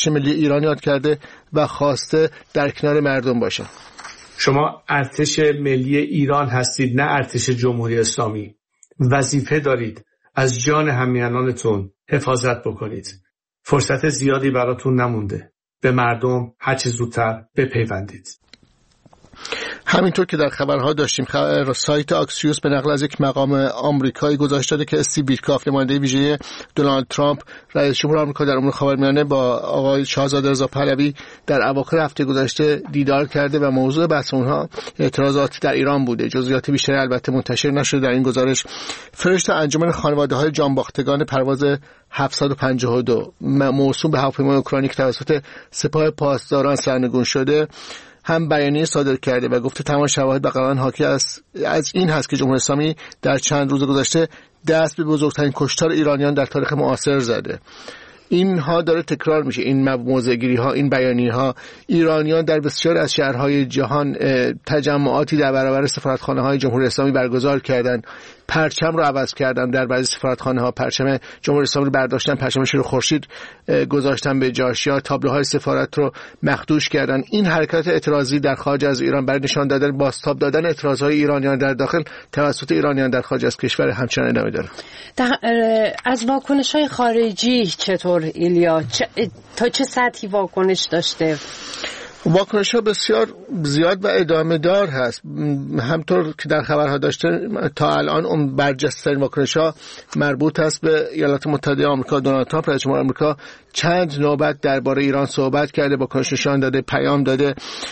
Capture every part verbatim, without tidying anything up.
ارتش ملی ایران یاد کرده و خواسته در کنار مردم باشه. شما ارتش ملی ایران هستید، نه ارتش جمهوری اسلامی. وظیفه دارید از جان همیهنانتون حفاظت بکنید. فرصت زیادی براتون نمونده. به مردم هر چه زودتر بپیوندید. همینطور که در خبرها داشتیم، خبر سایت آکسیوس به نقل از یک مقام آمریکایی گزارش داده که استیو بیتکاف، نماینده ویژه دونالد ترامپ رئیس جمهور آمریکا در امور خاورمیانه، با آقای شاهزاده رضا پهلوی در اواخر هفته گذشته دیدار کرده و موضوع بحث اونها اعتراضات در ایران بوده. جزئیات بیشتری البته منتشر نشده در این گزارش. فرشته انجمن خانواده‌های جانباختگان پرواز هفتصد و پنجاه و دو موسوم به هواپیمای اوکراینی توسط سپاه پاسداران سرنگون شده هم بیانیه صادر کرده و گفته تمام شواهد و قرائن حاکی است از این هست که جمهوری اسلامی در چند روز گذشته دست به بزرگترین کشتار ایرانیان در تاریخ معاصر زده. اینها داره تکرار میشه، این موضع‌گیری ها، این بیانیه ها. ایرانیان در بسیار از شهرهای جهان تجمعاتی در برابر سفارتخانه های جمهوری اسلامی برگزار کردند، پرچم رو عوض کردن، در بعضی سفارتخانه ها پرچم جمهوری اسلامی رو برداشتن، پرچم شیر خورشید گذاشتن به جاش، یا تابلوهای سفارت رو مخدوش کردن. این حرکت اعتراضی در خارج از ایران برای نشان دادن بازتاب دادن اعتراضهای ایرانیان در داخل توسط ایرانیان در خارج از کشور همچنان ادامه داره. از واکنش‌های خارجی چطور ایلیا؟ چه، تا چه سطحی واکنش داشته؟ واکنش ها بسیار زیاد و ادامه دار هست. همطور که در خبرها داشته تا الان اون برجسته‌ترین واکنش ها مربوط است به ایالات متحده آمریکا. دونالد ترامپ رئیس جمهور آمریکا چند نوبت درباره ایران صحبت کرده، واکنش نشان داده، پیام داده.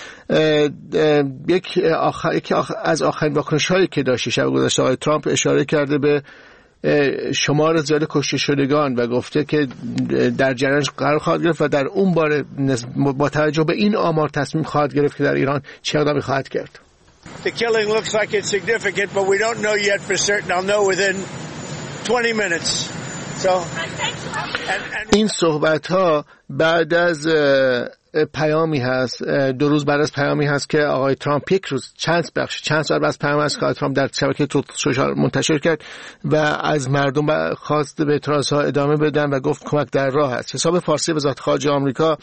یک آخر، یکی آخر از آخرین واکنش هایی که داشته شب گذشته آقای ترامپ اشاره کرده به شمار زیاد کشته شدگان و گفته که در جریان قرار خواهد گرفت و در اون باره با توجه به این آمار تصمیم خواهد گرفت که در ایران چه اقدامی خواهد کرد. The killing looks like it's significant, but we don't know yet for certain. I'll know within twenty minutes. So این صحبت ها بعد از پیامی هست، دو روز بعد از پیامی هست که آقای ترامپ یک روز چند بخش چند ساعت بعد از پیام است که آقای ترامپ در شبکه سوشال منتشر کرد و از مردم خواست به اعتراضها ادامه بدن و گفت کمک در راه است. حساب فارسی وزارت خارجه آمریکا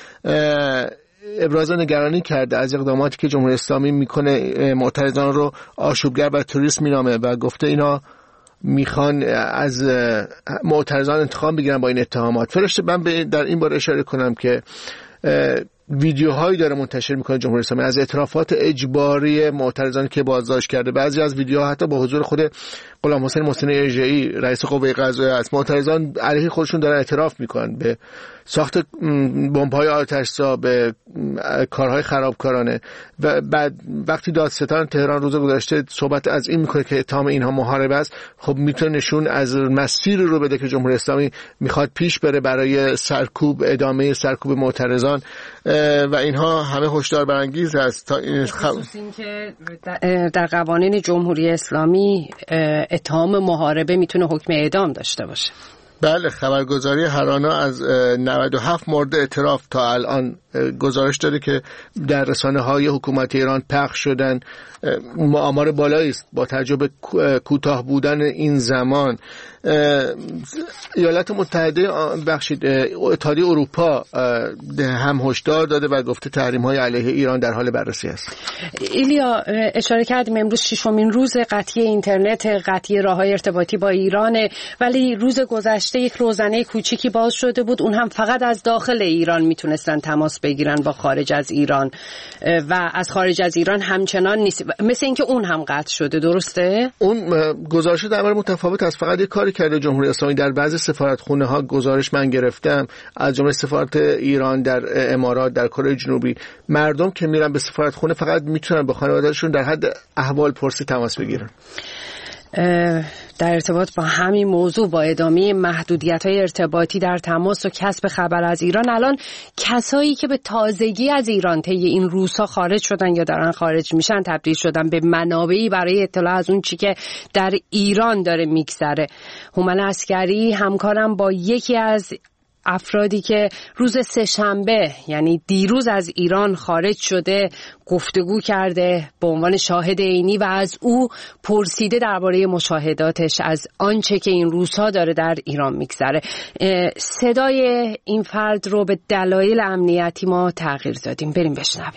ابراز نگرانی کرده از اقداماتی که جمهوری اسلامی میکنه، معترضان رو آشوبگر و تروریست مینامه و گفته اینا میخوان از معترضان انتقام بگیرن با این اتهامات. فرشته من در این باره اشاره کنم که ویدیوهایی داره منتشر میکنه جمهوری اسلامی از اعترافات اجباری معترضانی که بازداشت کرده. بعضی از ویدیوها حتی با حضور خود غلام حسین محسن ارجعی رئیس قوه قضاییه است. معترضان علیه خودشون دارن اعتراف میکنن به ساخت بمب‌های آتش‌زا، به کارهای خرابکارانه و بعد وقتی دادستان تهران روز گذشته صحبت از این میکنه که اتهام اینها محاربه است، خب میتونه نشون از مسیر رو بده که جمهوری اسلامی میخواد پیش بره برای سرکوب، ادامه سرکوب معترضان و اینها همه هشدار برانگیز است. تا این خب... که در قوانین جمهوری اسلامی اتهام محاربه میتونه حکم اعدام داشته باشه. بله، خبرگزاری هرانا از نود و هفت مورد اعتراف تا الان گزارش داده که در رسانه‌های حکومتی ایران پخش شدن. آمار بالایی است با توجه به کوتاه بودن این زمان. ایالات متحده بخشید اتحادیه اروپا هم هشدار داده و گفته تحریم‌های علیه ایران در حال بررسی است. ایلیا، اشاره کردیم امروز ششمین روز قطعی اینترنت، قطعی راه‌های ارتباطی با ایرانه، ولی روز گذشته یک روزنه کوچیکی باز شده بود، اون هم فقط از داخل ایران میتونستن تماس بگیرن با خارج از ایران و از خارج از ایران همچنان نیست، مثل اینکه اون هم قطع شده. درسته؟ اون گزارش در مورد متفاوت است. فقط یک کاری کرده جمهوری اسلامی در بعضی سفارتخونه ها، گزارش من گرفتم از جمله سفارت ایران در امارات، در کره جنوبی، مردم که میرن به سفارتخونه فقط میتونن با خانواده‌شون در حد احوال پرسی تماس بگیرن. در ارتباط با همین موضوع، با ادامه محدودیت‌های ارتباطی در تماس و کسب خبر از ایران، الان کسایی که به تازگی از ایران طی این روزها خارج شدن یا دارن خارج میشن تبدیل شدن به منابعی برای اطلاع از اون چی که در ایران داره میگذره. هومن عسکری همکارم با یکی از افرادی که روز سه‌شنبه یعنی دیروز از ایران خارج شده گفتگو کرده به عنوان شاهد عینی و از او پرسیده درباره مشاهداتش از آنچه که این روزها داره در ایران میگذره. صدای این فرد رو به دلایل امنیتی ما تغییر دادیم. بریم بشنویم.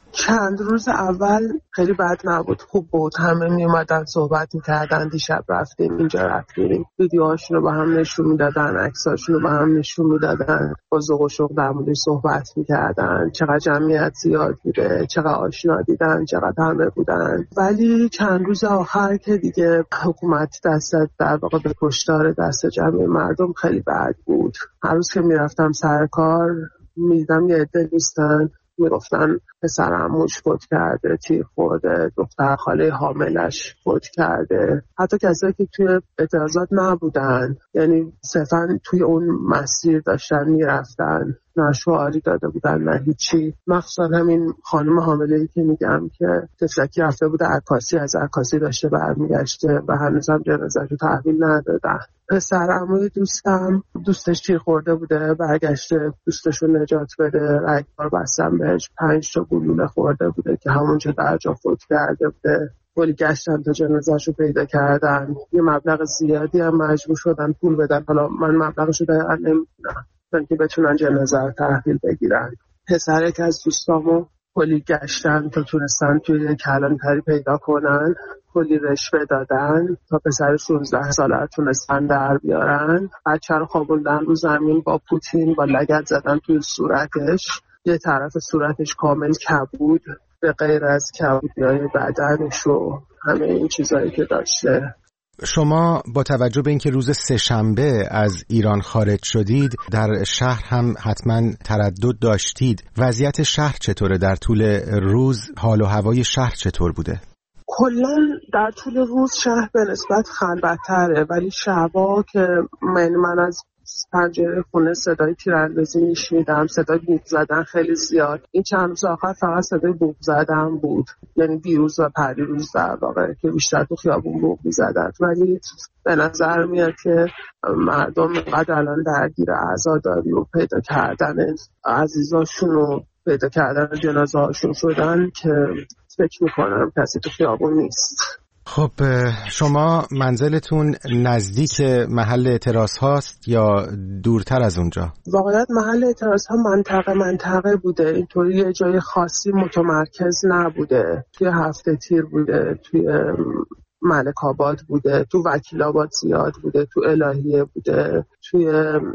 چند روز اول خیلی بد نبود، خوب بود. همه می اومدن صحبت میکردن، دیشب رفتیم اینجا رفتیم، ویدیوهاشون رو به هم نشون میدادن، عکساشون رو به هم نشون میدادن، با ذوق و شوق در موردش صحبت میکردن، چقدر جمعیت زیاد بوده، چقدر آشنا دیدن، چقدر همه بودن. ولی چند روز آخر که دیگه حکومت دست در واقع به کشتار دست جمعی مردم خیلی بد بود. هر روز که میرفتم سر کار میدیدم یه عده نیستن، میگفتن پسر عموش فوت کرده، تیر خورده، دختر خاله حاملش فوت کرده. حتی کسایی که توی اعتراضات نبودن، یعنی صرفا توی اون مسیر داشتن میرفتن، نه شعاری داده بودن نه هیچی. مخصوصا همین خانم حامله‌ای که میگم که تفلکی رفته بوده عکاسی، از عکاسی داشته برمیگشته و هنوز هم جنازه‌ش رو تحویل ندادن. پسر عموی دوستم دوستش تیر خورده بوده، برگشته دوستش رو نجات بده، رگبار بستن بهش، پنج تا گلوله خورده بوده که همونجا در جا فوت کرده بوده. ولی گشتن تا جنازه‌ش رو پیدا کردن، یه مبلغ زیادی هم مجبور شدن پول بدن. حالا من مبلغش رو دقیقا نمیدونم چون که بتونن جنازه رو تحویل بگیرن. پسر که از دوستامو کلی گشتن تا تونستن توی کلانتری پیدا کنن، کلی رشوه دادن تا پسر شانزده ساله رو تونستن در بیارن. بچه رو خوابوندن رو زمین با پوتین، با لگد زدن توی صورتش، یه طرف صورتش کامل کبود به غیر از کبودی‌های بدنش و همه این چیزایی که داشته. شما با توجه به اینکه روز سه‌شنبه از ایران خارج شدید، در شهر هم حتما تردد داشتید. وضعیت شهر چطوره؟ در طول روز حال و هوای شهر چطور بوده؟ کلا در طول روز شهر به نسبت خلوت‌تره، ولی شبا که من من از پنجره خونه صدای تیراندازی میشنیدم، صدای بوق زدن خیلی زیاد. این چند روز آخر فقط صدای بوق زدن بود، یعنی دیروز و پریروز در واقع که بیشتر تو خیابون بوق می‌زدن. ولی به نظر میاد که مردم اینقدر الان درگیر عزاداری و پیدا کردن عزیزاشون و پیدا کردن جنازه هاشون شدن که فکر میکنم کسی تو خیابون نیست. خب شما منزلتون نزدیک محل اعتراض هاست یا دورتر از اونجا؟ واقعیت محل اعتراض ها منطقه منطقه بوده، اینطوری یه جای خاصی متمرکز نبوده. توی هفته تیر بوده، توی ملک آباد بوده، تو وکیل آباد زیاد بوده، تو الهیه بوده، توی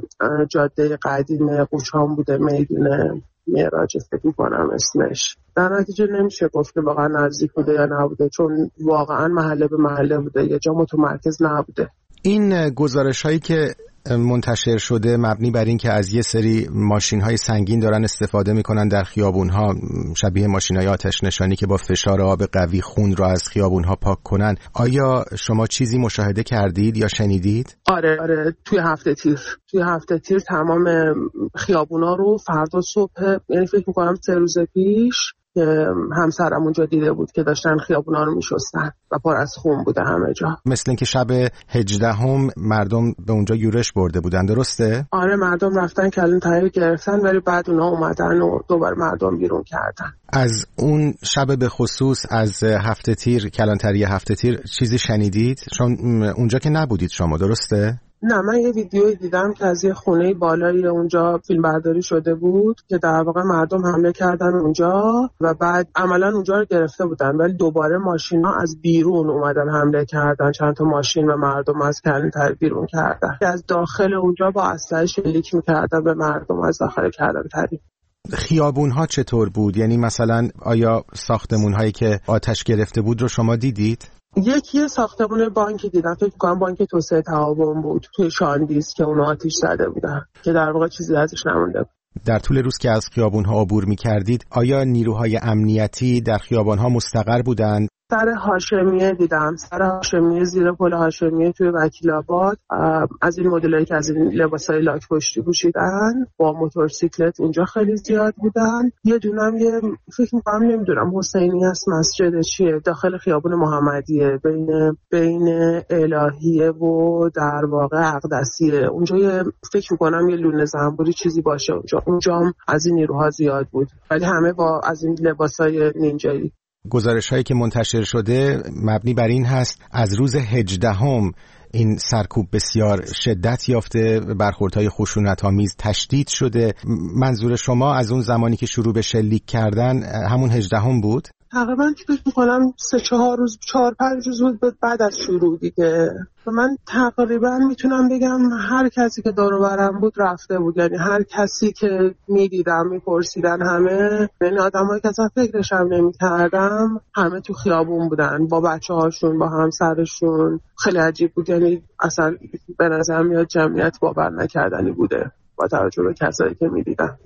جاده قدیم قوچان بوده، میدونه معراج فکر می‌کنم اسمش. در نتیجه نمیشه گفت که واقعا نزدیک بوده یا نبوده، چون واقعا محله به محله بوده، یه جا متمرکز نبوده. این گزارش هایی که منتشر شده مبنی بر این که از یه سری ماشین های سنگین دارن استفاده میکنن در خیابون ها، شبیه ماشین های آتش نشانی که با فشار آب قوی خون را از خیابون ها پاک کنن، آیا شما چیزی مشاهده کردید یا شنیدید؟ آره آره توی هفته تیر توی هفته تیر تمام خیابون ها رو فردا صبح، یعنی فکر میکنم سه روز پیش، که همسرم اونجا دیده بود که داشتن خیابونا رو میشستن و پر از خون بوده همه جا. مثل اینکه شب هجدهم مردم به اونجا یورش برده بودن، درسته؟ آره مردم رفتن کلانتری گرفتن ولی بعد اونا اومدن و دوباره مردم بیرون کردن. از اون شب به خصوص از هفته تیر، کلانتری هفته تیر چیزی شنیدید؟ چون اونجا که نبودید شما، درسته؟ نه، من یه ویدیویی دیدم که از یه خونه بالایی اونجا فیلم برداری شده بود که در واقع مردم حمله کردن اونجا و بعد عملا اونجا رو گرفته بودن، ولی دوباره ماشینا از بیرون اومدن حمله کردن، چند تا ماشین و مردم از کلانتری بیرون کردن که از داخل اونجا با اسلحه شلیک می‌کردن به مردم از داخل کلانتری. خیابون ها چطور بود؟ یعنی مثلا آیا ساختمون هایی که آتش گرفته بود رو شما دیدید؟ یکی ساختمون بانکی دیدم، فکر کنم بانک توسعه تعاون بود توی شاندیز که اون آتش زده بودن که در واقع چیزی ازش نمونده بود. در طول روز که از خیابون ها عبور می کردید، آیا نیروهای امنیتی در خیابان ها مستقر بودند؟ سر هاشمیه دیدم، سر هاشمیه زیر پل هاشمیه توی وکیل آباد، از این مدلایی که از این لباسای لاک پشتی پوشیدن با موتورسیکلت اونجا خیلی زیاد بودن. یه دونم یه فکر می‌کنم نمیدونم حسینی هست مسجد چیه داخل خیابون محمدیه بین بین الهیه و در واقع اقدسیه، اونجا یه فکر می‌کنم یه لونه زنبوری چیزی باشه اونجا. اونجا هم از این نیروها زیاد بود ولی همه با از این لباسای نینجایی. گزارش هایی که منتشر شده مبنی بر این هست از روز هجدهم این سرکوب بسیار شدت یافته، برخوردهای خشونت‌آمیز تشدید شده. منظور شما از اون زمانی که شروع به شلیک کردن همون هجدهم بود؟ تقریبا که فکر می‌کنم سه چهار روز چهار پنج روز بود بعد از شروع دیگه. من تقریبا میتونم بگم هر کسی که دور و برم بود رفته بود، یعنی هر کسی که میدیدم میپرسیدن همه، یعنی آدمایی که اصلا فکرش هم نمی‌کردم همه تو خیابون بودن با بچه‌هاشون با همسرشون. خیلی عجیب بود، یعنی اصلا به نظر میاد جمعیت باور نکردنی بوده با توجه به کسایی که میدیدم.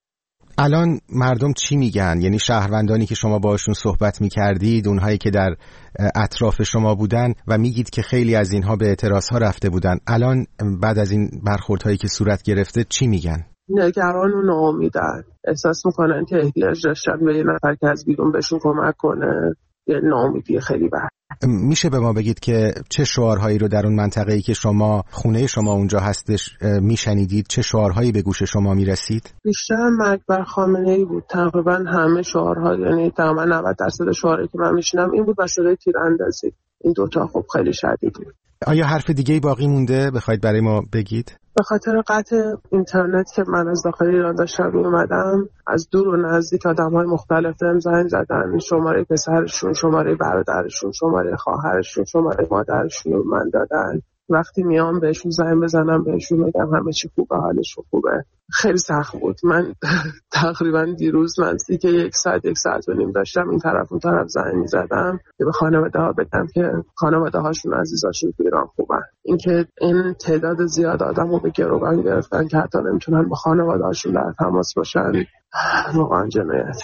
الان مردم چی میگن؟ یعنی شهروندانی که شما باشون صحبت میکردید، اونهایی که در اطراف شما بودن و میگید که خیلی از اینها به اعتراضها رفته بودن، الان بعد از این برخوردهایی که صورت گرفته چی میگن؟ نگران و ناامیدن، احساس میکنن که احتیاج داشتن به یه نفر که از بیرون بهشون کمک کنه. یه ناامیدی خیلی بد. میشه به ما بگید که چه شعارهایی رو در اون منطقه‌ای که شما خونه شما اونجا هستش میشنیدید؟ چه شعارهایی به گوش شما میرسید؟ بیشتر مرگ بر خامنه‌ای بود. تقریبا همه شعارها، یعنی تقریبا نود درصد شعارهایی که من میشنم این بود و صدای تیراندازی. این دوتا خب خیلی شدید بود. آیا حرف دیگه‌ای باقی مونده بخواید برای ما بگید؟ به خاطر قطع اینترنت که من از داخل ایران داشتم میومدم، از دور و نزدیک آدم‌های مختلف بهم زنگ زدن، شماره پسرشون، شماره برادرشون، شماره خواهرشون، شماره مادرشون رو من دادن. وقتی میام بهشون زنگ بزنم بهشون بگم همه چی خوبه، حالشون خوبه، خیلی سخت بود. من تقریبا دیروز نزدیک یک ساعت یک ساعت و نیم داشتم این طرف اون طرف زنگ می‌زدم که به خانواده ها بگم که خانواده هاشون عزیزاشون تو ایران خوبن. اینکه این تعداد زیاد آدمو به گروگان گرفتن که حتی نمیتونن با خانواده هاشون در تماس باشن، واقعا جنایت.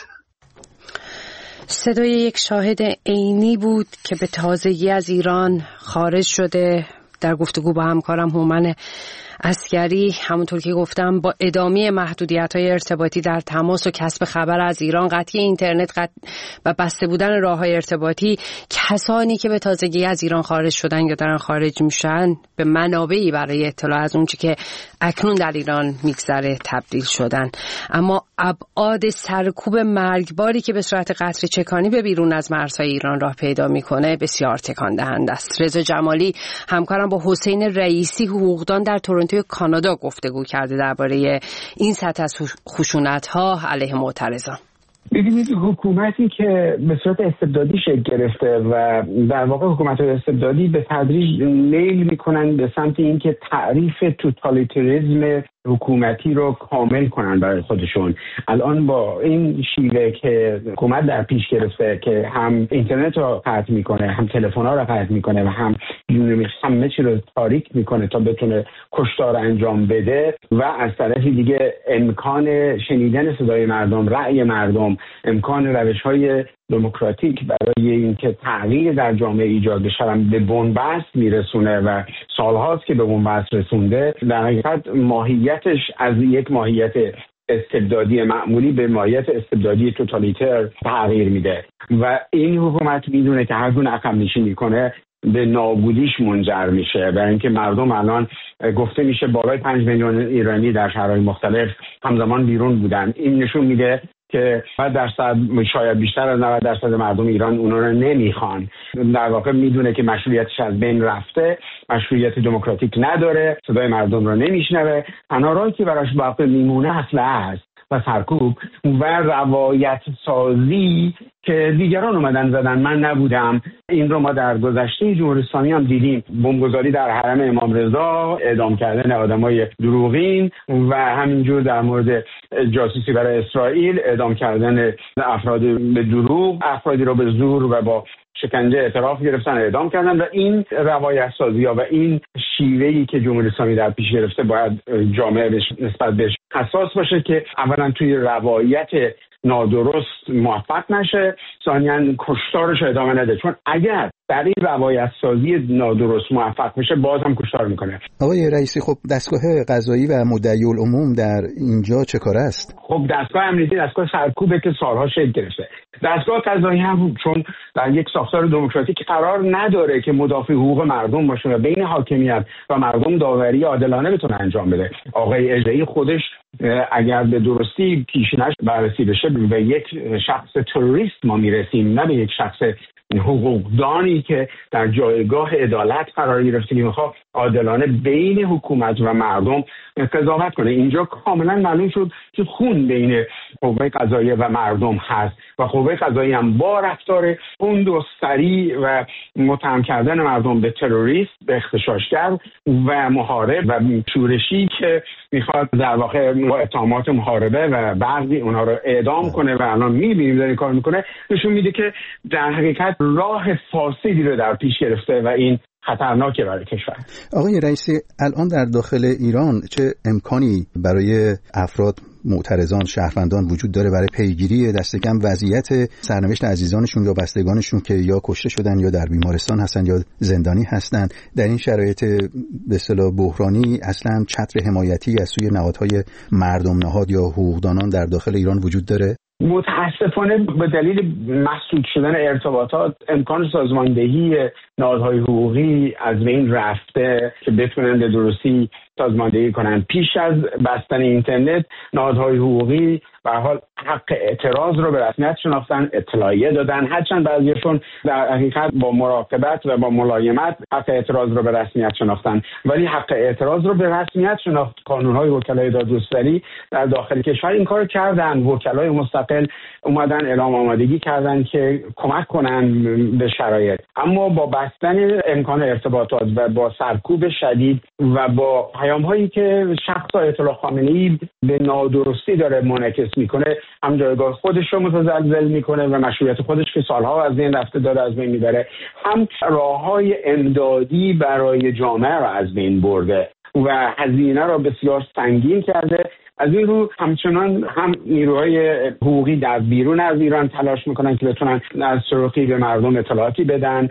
صدای یک شاهد عینی بود که به تازگی از ایران خارج شده. در گفتگو با همکارم هومن عسگری همونطور که گفتم با ادامه محدودیت‌های ارتباطی در تماس و کسب خبر از ایران، قطعی اینترنت قط... و بسته بودن راه‌های ارتباطی، کسانی که به تازگی از ایران خارج شدن یا دارن خارج میشن به منابعی برای اطلاع از اون چی که اکنون در ایران میگذره تبدیل شدن. اما ابعاد سرکوب مرگباری که به صورت قطره چکانی به بیرون از مرزهای ایران راه پیدا میکنه بسیار تکان دهنده است. رضا جمالی همکارم با حسین رئیسی حقوقدان در تورنتو کانادا گفتگو کرده درباره این سطح از خشونت‌ها علیه معترضان. ببینید، حکومتی که به صورت استبدادی شکل گرفته و در واقع حکومت‌های استبدادی به تدریج میل میکنن به سمت اینکه تعریف توتالیتاریسم حکومتی رو کامل کنن برای خودشون. الان با این شیوه که حکومت در پیش گرفته که هم اینترنت رو قطع میکنه، هم تلفن‌ها رو قطع میکنه و هم همه چی رو تاریک میکنه تا بتونه کشتار انجام بده و از طرفی دیگه امکان شنیدن صدای مردم، رأی مردم، امکان روش‌های دموکراتیک برای اینکه تغییر در جامعه ایجاد بشه به بنبست میرسونه و سالهاست که به بنبست رسونده. در حقیقت ماهیتش از یک ماهیت استبدادی معمولی به ماهیت استبدادی توتالیتر تغییر میده و این حکومت میدونه که هر گونه عقب نشینی کنه به نابودیش منجر میشه. برای اینکه مردم الان گفته میشه بالای پنج میلیون ایرانی در شهرهای مختلف همزمان بیرون بودن. این نشون میده که نود درصد شاید بیشتر از نود درصد مردم ایران اونا رو نمیخوان. در واقع میدونه که مشروعیتش از بین رفته، مشروعیت دموکراتیک نداره، صدای مردم رو نمیشنوه. تنها راهی که براش باقی میمونه اسلحه است و سرکوب و روایت سازی که دیگران اومدن زدن من نبودم. این رو ما در گذشته جمهوری اسلامی هم دیدیم، بمبگذاری در حرم امام رضا، اعدام کردن آدمای دروغین و همینجور در مورد جاسوسی برای اسرائیل، اعدام کردن افراد به دروغ، افرادی رو به زور و با شکنجه اعتراف گرفتن، اعدام کردن. و این روایت سازی ها و این شیوهی که جمهوری اسلامی در پیش گرفته باید جامعه نسبت بهش حساس باشه که اولا توی روایت نادرست موفق نشه، ثانیاً کشتارش ادامه نده، چون اگر در این روایت سازی نادرست موفق بشه باز هم کشتار میکنه. آقای رئیسی، خب دستگاه قضایی و مدعی العموم در اینجا چه کار است؟ خب دستگاه امنیتی دستگاه سرکوبه که سالها شکل گرفته. دستگاه قضایی هم چون در یک ساختار دموکراتیک قرار نداره که مدافع حقوق مردم باشه و بین حاکمیت و مردم داوری عادلانه بتونه انجام بده. آقای اژه‌ای خودش اگر به درستی پیشینش بررسی بشه به یک شخص تروریست ما میرسیم، نه به یک شخص حقوقدانی که در جایگاه عدالت قرار گرفته که میخواد عادلانه بین حکومت و مردم قضاوت کنه. اینجا کاملا معلوم شد که خون بین قوه قضاییه و مردم هست و قوه قضاییه هم با رفتار کند و سریع و متهم کردن مردم به تروریست، به اغتشاشگر و محارب و شورشی که میخواد در واقع با اتهامات محاربه و بعضی اونها رو اعدام کنه و الان میبینیم داره کار میکنه، نشون میده که در حقیقت راه فاسدی رو در پیش گرفته و این خطرناکه برای کشور. آقای رئیسی، الان در داخل ایران چه امکانی برای افراد معترضان، شهروندان وجود داره برای پیگیری دست کم وضعیت سرنوشت عزیزانشون یا بستگانشون که یا کشته شدن یا در بیمارستان هستن یا زندانی هستن؟ در این شرایط به اصطلاح بحرانی اصلا چتر حمایتی از سوی نهادهای مردم نهاد یا حقوقدانان در داخل ایران وجود داره؟ متاسفانه به دلیل مسدود شدن ارتباطات امکان سازماندهی نهادهای حقوقی از بین رفته که بتونن به درستی سازماندهی کنن. پیش از بستن اینترنت نهادهای حقوقی به هر حال حق اعتراض رو به رسمیت شناختن، اطلاعیه دادن، هرچند بعضیشون در حقیقت با مراقبت و با ملایمت حق اعتراض رو به رسمیت شناختن، ولی حق اعتراض رو به رسمیت شناخت قانون‌های وکلای دادگستری در داخل کشور این کار کردن. وکلای مستقل اومدن اعلام آمادگی کردن که کمک کنن به شرایط، اما با بستن امکان ارتباطات و با سرکوب شدید و با پیام‌هایی که شخص آیت الله خامنه‌ای به نادرستی داره منعکس میکنه، هم جایگاه خودش رو متزلزل میکنه و مشروعیت خودش که سالها از بین رفته داره از بین میبره، هم راههای امدادی برای جامعه رو از بین برده و هزینه رو بسیار سنگین کرده. از این رو همچنان هم نیروهای حقوقی در بیرون از ایران تلاش میکنن که بتونن از سرقی به مردم اطلاعاتی بدن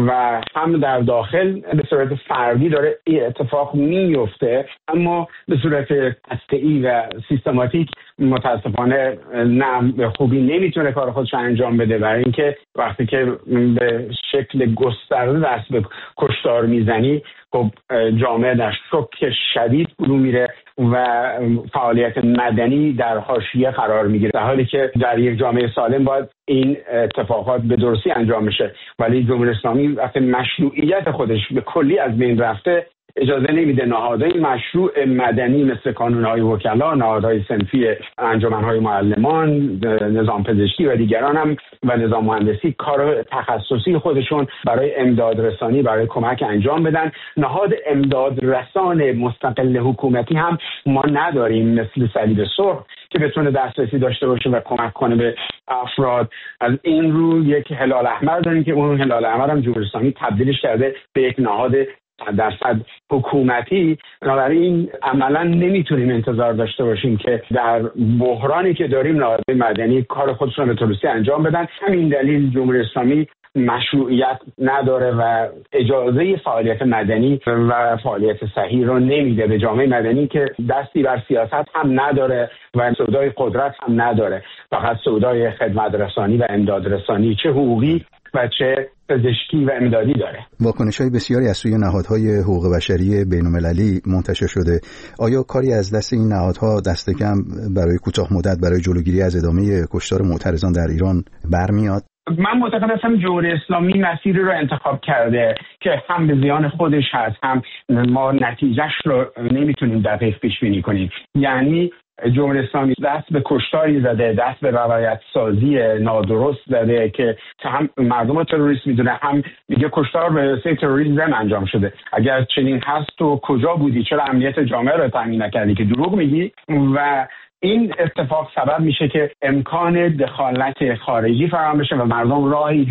و هم در داخل به صورت فردی داره این اتفاق میفته، اما به صورت قطعی و سیستماتیک متاسفانه نه به خوبی نمیتونه کار خودش انجام بده، برای اینکه وقتی که به شکل گسترده دست به کشتار میزنی خب جامعه در شوک شدید فرو میره و فعالیت مدنی در حاشیه قرار میگیره، در حالی که در یک جامعه سالم باید این اتفاقات به درستی انجام بشه. ولی جمهوری اسلامی وقتی مشروعیت خودش به کلی از بین رفته اجازه نمیده نهادهای مشروع مدنی مثل کانونهای وکلا، نهادهای صنفی انجمنهای معلمان، نظام پزشکی و دیگران هم و نظام مهندسی کار تخصصی خودشون برای امداد رسانی، برای کمک انجام بدن. نهاد امداد رسان مستقل حکومتی هم ما نداریم مثل صلیب سرخ که بتونه دسترسی داشته باشه و کمک کنه به افراد. از این رو یک هلال احمر داریم که اون هلال احمر هم جمهوری اسلامی تبدیلش کرده به یک نهاد درصد حکومتی. بنابراین عملا نمیتونیم انتظار داشته باشیم که در بحرانی که داریم نهادهای مدنی کار خودشون به درستی انجام بدن. همین دلیل جمهوری اسلامی مشروعیت نداره و اجازه فعالیت مدنی و فعالیت صحیح رو نمیده به جامعه مدنی که دستی بر سیاست هم نداره و سودای قدرت هم نداره، فقط سودای خدمت رسانی و امداد رسانی چه حقوقی و چه پزشکی و امدادی داره. واکنش‌های بسیاری از سوی نهادهای حقوق بشری بین‌المللی منتشر شده. آیا کاری از دست این نهادها دست کم برای کوتاه مدت برای جلوگیری از ادامه کشتار معترضان در ایران برمیاد؟ من معتقد هستم جمهوری اسلامی مسیری رو انتخاب کرده که هم به زیان خودش هست، هم ما نتیجهش رو نمیتونیم دقیق پیش بینی کنیم. یعنی جمهوری اسلامی دست به کشتاری زده، دست به روایت سازی نادرست زده که هم مردم رو تروریست میدونه، هم میگه کشتار به واسطه تروریسم انجام شده. اگر چنین هست تو کجا بودی؟ چرا امنیت جامعه رو تامین نکردی که دروغ میگی؟ و این اتفاق سبب میشه که امکان دخالت خارجی فراهم بشه و مردم راهی جز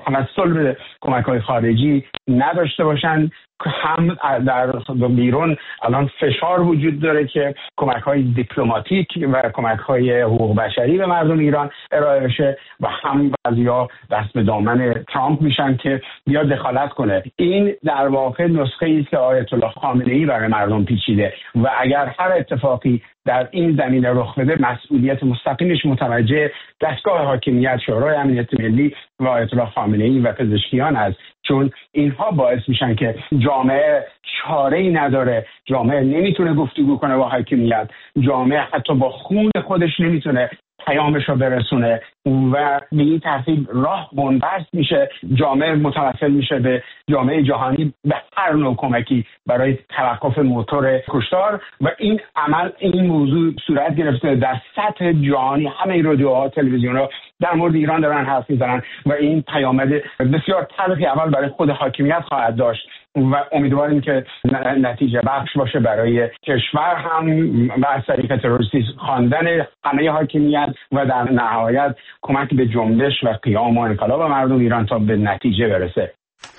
توسل به کمک‌های خارجی نداشته باشن. هم در بیرون الان فشار وجود داره که کمک‌های دیپلماتیک و کمک‌های حقوق بشری به مردم ایران ارائه بشه و هم بعضیا دست به دامن ترامپ میشن که بیا دخالت کنه. این در واقع نسخه‌ای است که آیت الله خامنه‌ای برای مردم پیچیده و اگر هر اتفاقی در این زمینه رخ بده مسئولیت مستقیمش متوجه دستگاه حاکمیت، شورای امنیت ملی و آیت الله خامنه‌ای و پزشکیان است، چون اینها باعث میشن که جامعه چاره‌ای نداره، جامعه نمیتونه گفتگو کنه با حاکمیت، جامعه حتی با خون خودش نمیتونه پیامش رو برسونه و به این ترتیب راه بنبست میشه، جامعه متوسل میشه به جامعه جهانی به هر نوع کمکی برای توقف موتور کشتار و این عمل این موضوع صورت گرفته در سطح جهانی. همه رادیوها، تلویزیون‌ها در مورد ایران دارن حرف میزنن و این پیامد بسیار تلخی اول برای خود حاکمیت خواهد داشت و امیدواریم که نتیجه بخش باشه برای کشور هم و از طریق تروریستی خواندن همه حاکمیت و در نهایت کمک به جنبش و قیام و انقلاب مردم ایران تا به نتیجه برسه.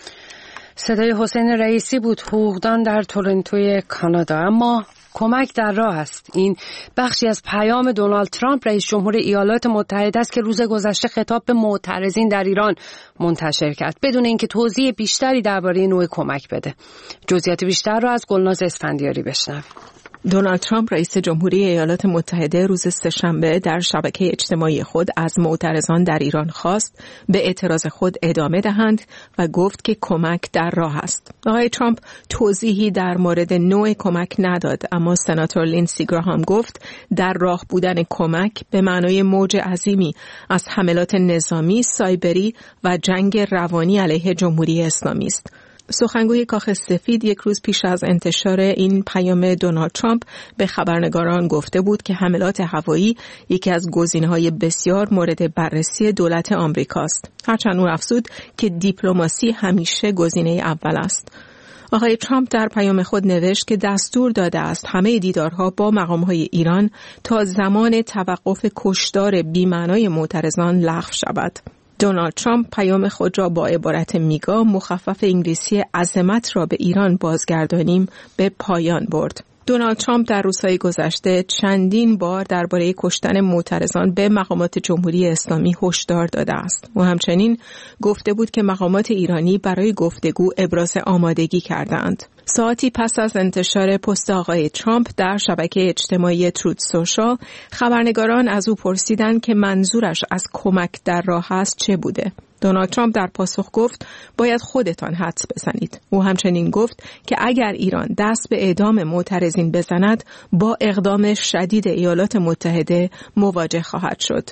صدای حسین رئیسی بود، حقوقدان در تورنتوی کانادا. اما کمک در راه است. این بخشی از پیام دونالد ترامپ رئیس جمهور ایالات متحده است که روز گذشته خطاب به معترضین در ایران منتشر کرد بدون اینکه توضیح بیشتری درباره نوع کمک بده. جزئیات بیشتر را از گلناز اسفندیاری بشنویم. دونالد ترامپ رئیس جمهوری ایالات متحده روز سه‌شنبه در شبکه اجتماعی خود از معترضان در ایران خواست به اعتراض خود ادامه دهند و گفت که کمک در راه است. آقای ترامپ توضیحی در مورد نوع کمک نداد، اما سناتور لینسی گراهام گفت در راه بودن کمک به معنای موج عظیمی از حملات نظامی، سایبری و جنگ روانی علیه جمهوری اسلامی است. سخنگوی کاخ سفید یک روز پیش از انتشار این پیام دونالد ترامپ به خبرنگاران گفته بود که حملات هوایی یکی از گزینه‌های بسیار مورد بررسی دولت آمریکاست. هرچند او افزود که دیپلماسی همیشه گزینه اول است. آقای ترامپ در پیام خود نوشت که دستور داده است همه دیدارها با مقام‌های ایران تا زمان توقف کشتار بی‌معنای معترضان لغو شود. دونالد ترامپ پیام خود را با عبارت میگا مخفف انگلیسی عظمت را به ایران بازگردانیم به پایان برد. دونالد ترامپ در روزهای گذشته چندین بار درباره کشتن معترضان به مقامات جمهوری اسلامی هشدار داده است. و همچنین گفته بود که مقامات ایرانی برای گفتگو ابراز آمادگی کردند. ساعتی پس از انتشار پست آقای ترامپ در شبکه اجتماعی تروت سوشال، خبرنگاران از او پرسیدند که منظورش از کمک در راه است چه بوده. دونالد ترامپ در پاسخ گفت باید خودتان حدس بزنید. او همچنین گفت که اگر ایران دست به اعدام معترضین بزند با اقدام شدید ایالات متحده مواجه خواهد شد.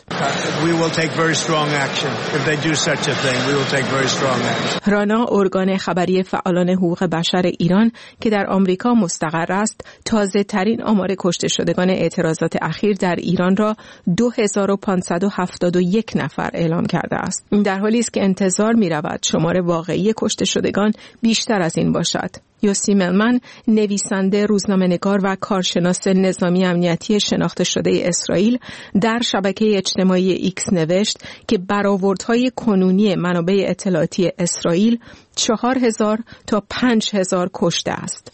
رانا، ارگان خبری فعالان حقوق بشر ایران که در آمریکا مستقر است، تازه ترین آمار کشته شدگان اعتراضات اخیر در ایران را دو هزار و پانصد و هفتاد و یک نفر اعلام کرده است. این در حالی است که انتظار می رود شمار واقعی کشته شدگان بیشتر از این باشد. یوسی ملمن، نویسنده، روزنامه‌نگار و کارشناس نظامی امنیتی شناخته شده اسرائیل، در شبکه اجتماعی ایکس نوشت که برآوردهای کنونی منابع اطلاعاتی اسرائیل چهار هزار تا پنج هزار کشته است.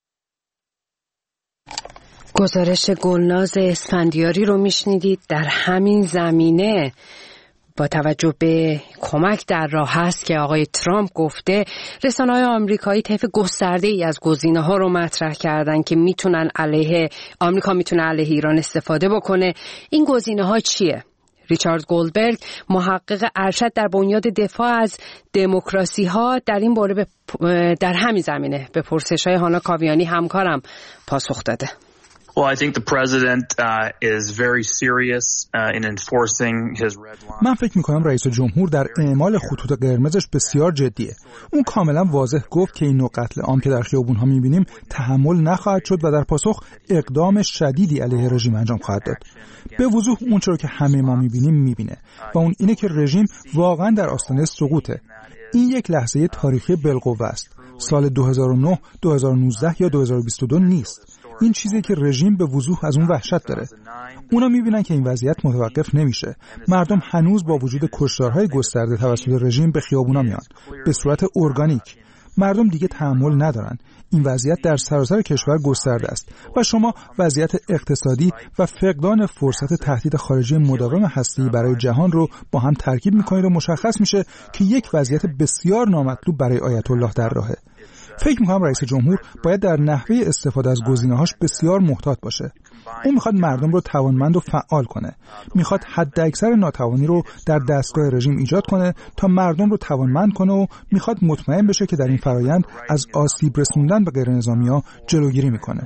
گزارش گلناز اسفندیاری رو میشنیدید. در همین زمینه با توجه به کمک در راه هست که آقای ترامپ گفته، رسانه‌های آمریکایی طیف گسترده‌ای از گزینه‌ها رو مطرح کردن که میتونن علیه آمریکا میتونه علیه ایران استفاده بکنه. این گزینه‌ها چیه؟ ریچارد گولدبرگ، محقق ارشد در بنیاد دفاع از دموکراسی‌ها، در این باره در همین زمینه به پرسش‌های هانا کاویانی همکارم پاسخ داده. Well, I think the president uh, is very serious uh, in enforcing his red line. من فکر می‌کنم رئیس جمهور در اعمال خطوط قرمزش بسیار جدیه. اون کاملا واضح گفت که این نوع قتل عام که در خیابون‌ها می‌بینیم تحمل نخواهد شد و در پاسخ اقدام شدیدی علیه رژیم انجام خواهد داد. به وضوح اون چیزی که همه ما می‌بینیم می‌بینه و اون اینه که رژیم واقعا در آستانه سقوطه. این یک لحظه تاریخی بالقوه است. سال دو هزار و نه، دو هزار و نوزده یا دو هزار و بیست و دو نیست. این چیزی که رژیم به وضوح از اون وحشت داره. اونا میبینن که این وضعیت متوقف نمیشه. مردم هنوز با وجود کشتارهای گسترده توسط رژیم به خیابونا میان به صورت ارگانیک. مردم دیگه تحمل ندارن. این وضعیت در سراسر کشور گسترده است و شما وضعیت اقتصادی و فقدان فرصت تهدید خارجی مداوم هسته‌ای برای جهان رو با هم ترکیب می‌کنید و مشخص میشه که یک وضعیت بسیار نامطلوب برای آیت الله در راهه. فکر می‌کنم رئیس جمهور باید در نحوه استفاده از گزینه‌هاش بسیار محتاط باشه. اون میخواد مردم رو توانمند و فعال کنه. میخواد حداکثر ناتوانی رو در دستگاه رژیم ایجاد کنه تا مردم رو توانمند کنه و میخواد مطمئن بشه که در این فرایند از آسیب رسوندن به غیر نظامی‌ها جلوگیری میکنه.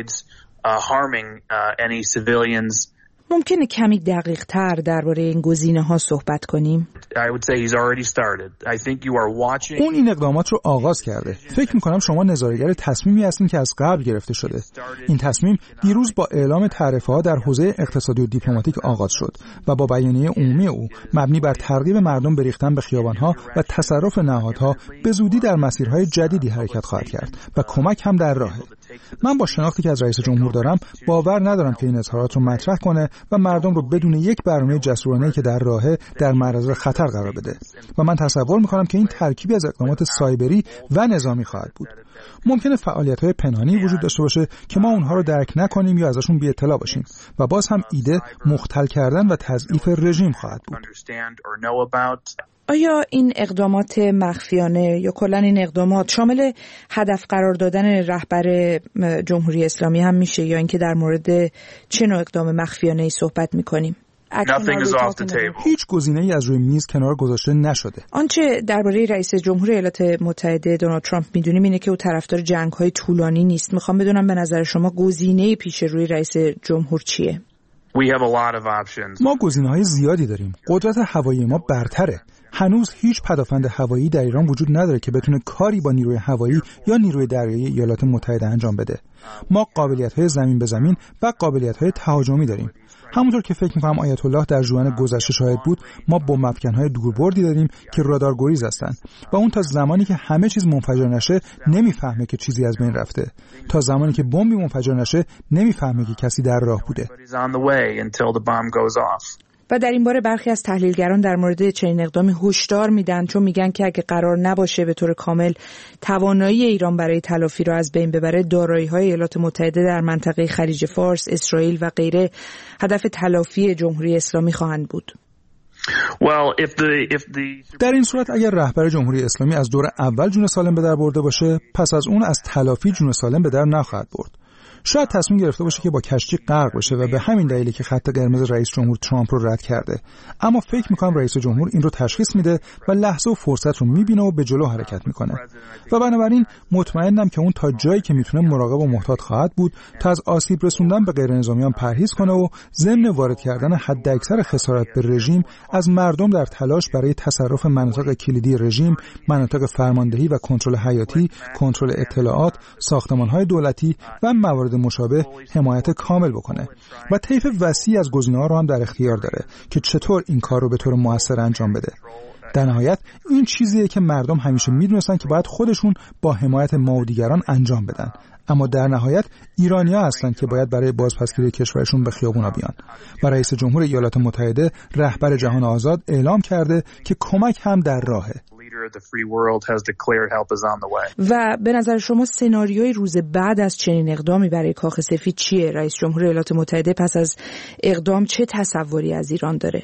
ممکنه کمی دقیق تر درباره این گزینه ها صحبت کنیم؟ اون این اقدامات رو آغاز کرده. فکر میکنم شما نظاره‌گر تصمیمی هستین که از قبل گرفته شده. این تصمیم دیروز با اعلام تعرفه ها در حوزه اقتصادی و دیپلماتیک آغاز شد و با بیانیه عمومی او مبنی بر ترغیب مردم به ریختن به خیابان‌ها و تصرف نهادها به زودی در مسیرهای جدیدی حرکت خواهد کرد و کمک هم در راهه. من با شناختی که از رئیس جمهور دارم باور ندارم که این اظهارات رو مطرح کنه و مردم رو بدون یک برنامه جسورانه‌ای که در راهه در معرض خطر قرار بده و من تصور می‌کنم که این ترکیبی از اقدامات سایبری و نظامی خواهد بود. ممکنه فعالیت‌های پنهانی وجود داشته باشه که ما اونها رو درک نکنیم یا ازشون بی اطلاع باشیم و باز هم ایده مختل کردن و تضعیف رژیم خواهد بود. آیا این اقدامات مخفیانه یا کلاً این اقدامات شامل هدف قرار دادن رهبر جمهوری اسلامی هم میشه یا اینکه در مورد چه نوع اقدام مخفیانه‌ای صحبت میکنیم؟ هیچ گزینه‌ای از روی میز کنار گذاشته نشده. آنچه درباره رئیس جمهور ایالات متحده دونالد ترامپ میدونیم اینه که او طرفدار جنگ‌های طولانی نیست. میخوام بدونم به نظر شما گزینه پیش روی رئیس جمهور چیه؟ ما گزینه‌های زیادی داریم. قدرت هوایی ما برتره. هنوز هیچ پدافند هوایی در ایران وجود نداره که بتونه کاری با نیروی هوایی یا نیروی دریایی ایالات متحده انجام بده. ما قابلیت‌های زمین به زمین و قابلیت‌های تهاجمی داریم. همونطور که فکر می‌کنم آیت الله در ژوئن گذشته شاهد بود، ما بمب افکن‌های دوربردی داریم که رادارگریز هستند و اون تا زمانی که همه چیز منفجر نشه نمیفهمه که چیزی از بین رفته. تا زمانی که بمبی منفجر نشه نمیفهمه که کسی در راه بوده. و در این باره برخی از تحلیلگران در مورد چنین اقدامی هشدار میدن، چون میگن که اگه قرار نباشه به طور کامل توانایی ایران برای تلافی رو از بین ببره، دارایی‌های ایالات متحده در منطقه خلیج فارس، اسرائیل و غیره هدف تلافی جمهوری اسلامی خواهند بود. Well, if the, if the... در این صورت اگر رهبر جمهوری اسلامی از دور اول جون سالم به در برده باشه، پس از اون از تلافی جون سالم به در نخواهد برد. شاید تصمیم گرفته باشه که با کشتی غرق بشه و به همین دلیلی که خط قرمز رئیس جمهور ترامپ رو رد کرده. اما فکر می‌کنم رئیس جمهور این رو تشخیص میده و لحظه و فرصت رو میبینه و به جلو حرکت میکنه. و بنابراین مطمئنم که اون تا جایی که میتونه مراقب و محتاط خواهد بود تا از آسیب رسوندن به غیر نظامیان پرهیز کنه و ضمن وارد کردن حداکثر خسارت به رژیم از مردم در تلاش برای تصرف مناطق کلیدی رژیم، مناطق فرماندهی و کنترل حیاتی، کنترل اطلاعات، ساختمان‌های دولتی و موارد مشابه حمایت کامل بکنه و طیف وسیعی از گزینه‌ها رو هم در اختیار داره که چطور این کار رو به طور موثر انجام بده. در نهایت این چیزیه که مردم همیشه میدونستن که باید خودشون با حمایت ما و دیگران انجام بدن، اما در نهایت ایرانی‌ها هستن که باید برای بازپسگیری کشورشون به خیابونا بیان و رئیس جمهور ایالات متحده، رهبر جهان آزاد، اعلام کرده که کمک هم در راهه. و به نظر شما سناریوی روز بعد از چنین اقدامی برای کاخ سفید چیه؟ رئیس جمهور ایالات متحده پس از اقدام چه تصوری از ایران داره؟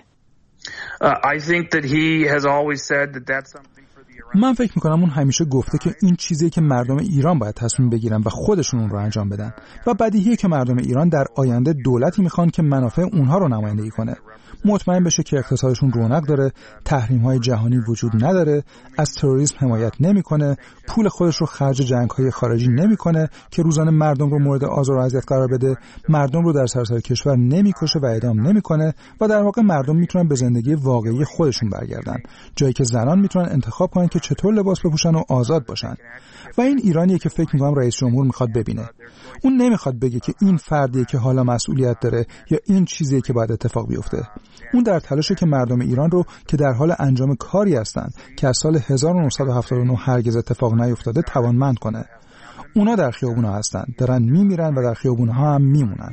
من فکر میکنم اون همیشه گفته که این چیزیه که مردم ایران باید تصمیم بگیرن و خودشون اون رو انجام بدن و بدیهیه که مردم ایران در آینده دولتی میخوان که منافع اونها رو نمایندگی کنه، مطمئن بشه که اقتصادشون رونق داره، تحریم‌های جهانی وجود نداره، از تروریسم حمایت نمی‌کنه، پول خودش رو خرج جنگ‌های خارجی نمی‌کنه که روزانه مردم رو مورد آزار و اذیت قرار بده، مردم رو در سراسر کشور نمی‌کشه و اعدام نمی‌کنه و در واقع مردم میتونن به زندگی واقعی خودشون برگردن، جایی که زنان میتونن انتخاب کنن که چطور لباس بپوشن و آزاد باشن. و این ایرانیه که فکر می‌کنم رئیس جمهور می‌خواد ببینه. اون نمی‌خواد بگه که این فردیه که حالا مسئولیت داره یا این چیزیه که باید اتفاق بیفته. اون در تلاشه که مردم ایران رو که در حال انجام کاری هستند که از سال هزار و نهصد و هفتاد و نه هرگز اتفاق نیفتاده توانمند کنه. اونا در خیابون‌ها هستن، دارن میمیرن و در خیابون‌ها هم میمونن.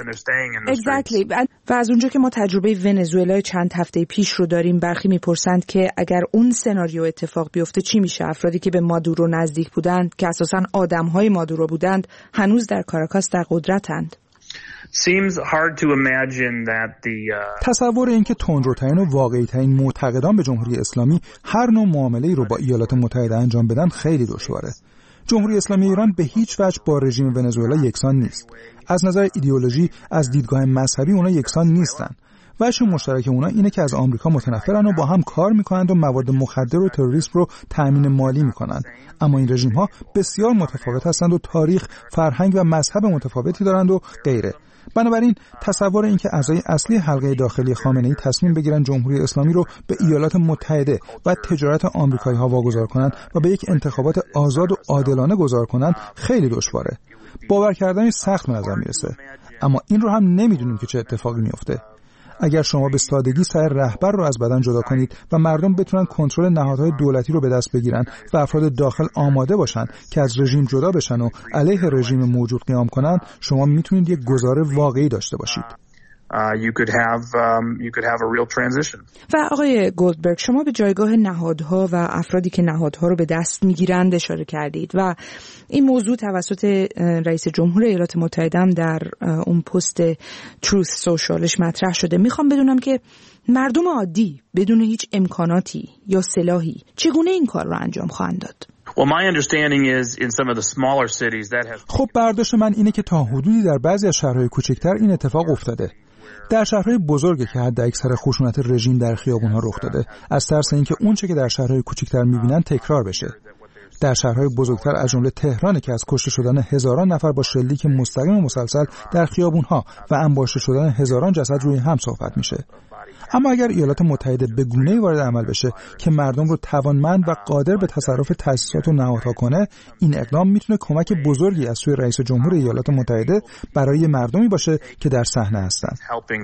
Exactly. و از اونجا که ما تجربه ونزوئلا چند هفته پیش رو داریم، برخی میپرسند که اگر اون سناریو اتفاق بیفته چی میشه؟ افرادی که به مادورو نزدیک بودند، که اساساً آدم‌های مادورو بودند، هنوز در کاراکاس در قدرتند. Seems hard to imagine that the uh... تصور این که تندروترین و واقعی‌ترین معتقدان به جمهوری اسلامی هر نوع معامله‌ای رو با ایالات متحده انجام بدن خیلی دشواره. جمهوری اسلامی ایران به هیچ وجه با رژیم ونزوئلا یکسان نیست. از نظر ایدئولوژی، از دیدگاه مذهبی اونا یکسان نیستن. وجه مشترک اونا اینه که از آمریکا متنفرن و با هم کار میکنند و مواد مخدر و تروریسم رو تأمین مالی میکنند. اما این رژیم‌ها بسیار متفاوت هستند و تاریخ، فرهنگ و مذهب متفاوتی دارند و غیره. بنابراین تصور این که اعضای اصلی حلقه داخلی خامنه‌ای تصمیم بگیرن جمهوری اسلامی رو به ایالات متحده و تجارت آمریکایی‌ها واگذار کنند و به یک انتخابات آزاد و عادلانه گذار کنند خیلی دشواره. باور کردنش سخت به نظر میرسه. اما این رو هم نمیدونیم که چه اتفاقی میفته. اگر شما به سادگی سر رهبر رو از بدن جدا کنید و مردم بتونن کنترل نهادهای دولتی رو به دست بگیرن و افراد داخل آماده باشن که از رژیم جدا بشن و علیه رژیم موجود قیام کنن، شما میتونید یک گذار واقعی داشته باشید. Uh, you could have um, you could have a real transition. و آقای گولدبرگ، شما به جایگاه نهادها و افرادی که نهادها رو به دست میگیرند اشاره کردید و این موضوع توسط رئیس جمهور ایالات متحده هم در اون پست تروث سوشالش مطرح شده. میخوام بدونم که مردم عادی بدون هیچ امکاناتی یا سلاحی چگونه این کار رو انجام خواهند داد؟ Well, my understanding is in some of the smaller cities that has خب برداشت من اینه که تا حدودی در بعضی از شهرهای کوچکتر این اتفاق افتاده. در شهرهای بزرگی که حد اکثر خشونت رژیم در خیابون‌ها رخ داده، از ترس اینکه اون چه که در شهرهای کوچکتر می‌بینن تکرار بشه. در شهرهای بزرگتر از جمله تهران که از کشته شدن هزاران نفر با شلیک مستقیم و مسلسل در خیابون‌ها و انباشته شدن هزاران جسد روی هم صحبت میشه. اما اگر ایالات متحده به گونه‌ای وارد عمل بشه که مردم رو توانمند و قادر به تصرف تأسیسات و نهادها کنه، این اقدام میتونه کمک بزرگی از سوی رئیس جمهور ایالات متحده برای مردمی باشه که در صحنه هستند.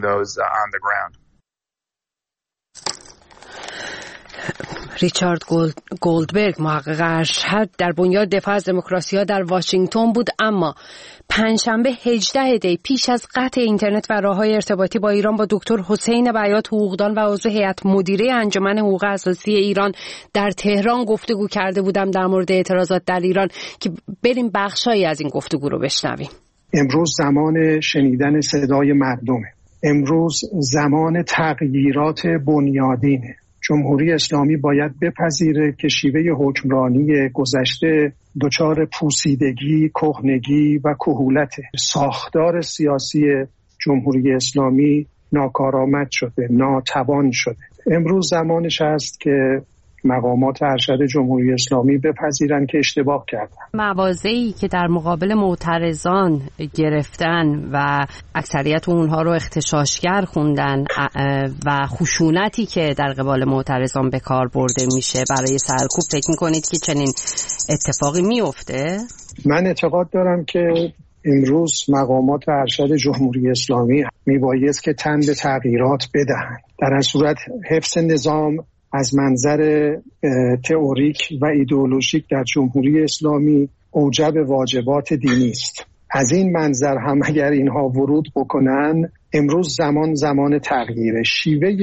ریچارد گولدبرگ، محقق ارشد در بنیاد دفاع از دموکراسی‌ها در واشنگتن بود، اما پنجشنبه هجده دی پیش از قطع اینترنت و راه‌های ارتباطی با ایران با دکتر حسین بیات، حقوقدان و عضو هیئت مدیره انجمن حقوق اساسی ایران در تهران گفتگو کرده بودم در مورد اعتراضات در ایران، که بریم بخشایی از این گفتگو رو بشنویم. امروز زمان شنیدن صدای مردمه. امروز زمان تغییرات بنیادینه. جمهوری اسلامی باید بپذیره که شیوه حکمرانی گذشته دچار پوسیدگی، کهنگی و کهولت. ساختار سیاسی جمهوری اسلامی ناکارآمد شده، ناتوان شده. امروز زمانش است که مقامات ارشد جمهوری اسلامی بپذیرن که اشتباه کردن. مواضعی که در مقابل معترضان گرفتن و اکثریت اونها رو اغتشاشگر خوندن و خشونتی که در قبال معترضان به کار برده میشه برای سرکوب، فکر میکنید که چنین اتفاقی میفته؟ من اعتقاد دارم که امروز مقامات ارشد جمهوری اسلامی میبایست که تن به تغییرات بدهند. در این صورت حفظ نظام از منظر تئوریک و ایدئولوژیک در جمهوری اسلامی اوجب واجبات دینی است. از این منظر هم اگر اینها ورود بکنن، امروز زمان زمان تغییره. شیوه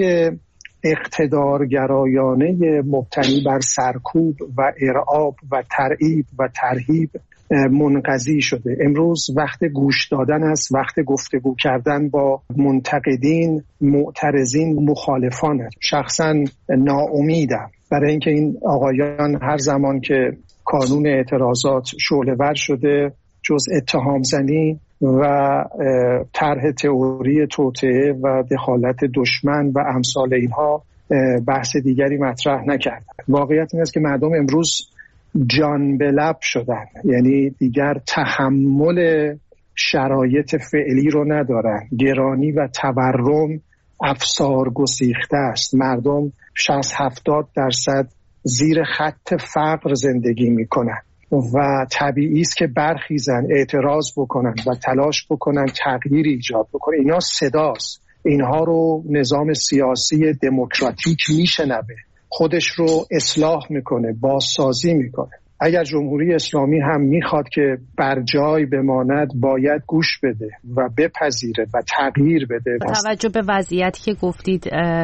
اقتدارگرایانه مبتنی بر سرکوب و ارعاب و ترعیب و ترهیب منقضی شده. امروز وقت گوش دادن است، وقت گفتگو کردن با منتقدین، معترضین، مخالفان است. شخصا ناامیدم برای اینکه این آقایان هر زمان که کانون اعتراضات شعله‌ور شده، جز اتهام زنی و طرح تئوری توطئه و دخالت دشمن و امثال اینها بحث دیگری مطرح نکردن. واقعیت این است که مردم امروز جان به لب شدن، یعنی دیگر تحمل شرایط فعلی رو ندارن. گرانی و تورم افسار گسیخته است. مردم شصت هفتاد درصد زیر خط فقر زندگی میکنن و طبیعی است که برخیزن، اعتراض بکنن و تلاش بکنن تغییری ایجاد بکنن. اینا صداست. اینها رو نظام سیاسی دموکراتیک میشنوه، خودش رو اصلاح میکنه، بازسازی میکنه. اگر جمهوری اسلامی هم میخواد که بر جای بماند باید گوش بده و بپذیره و تغییر بده. با توجه به وضعیتی که گفتید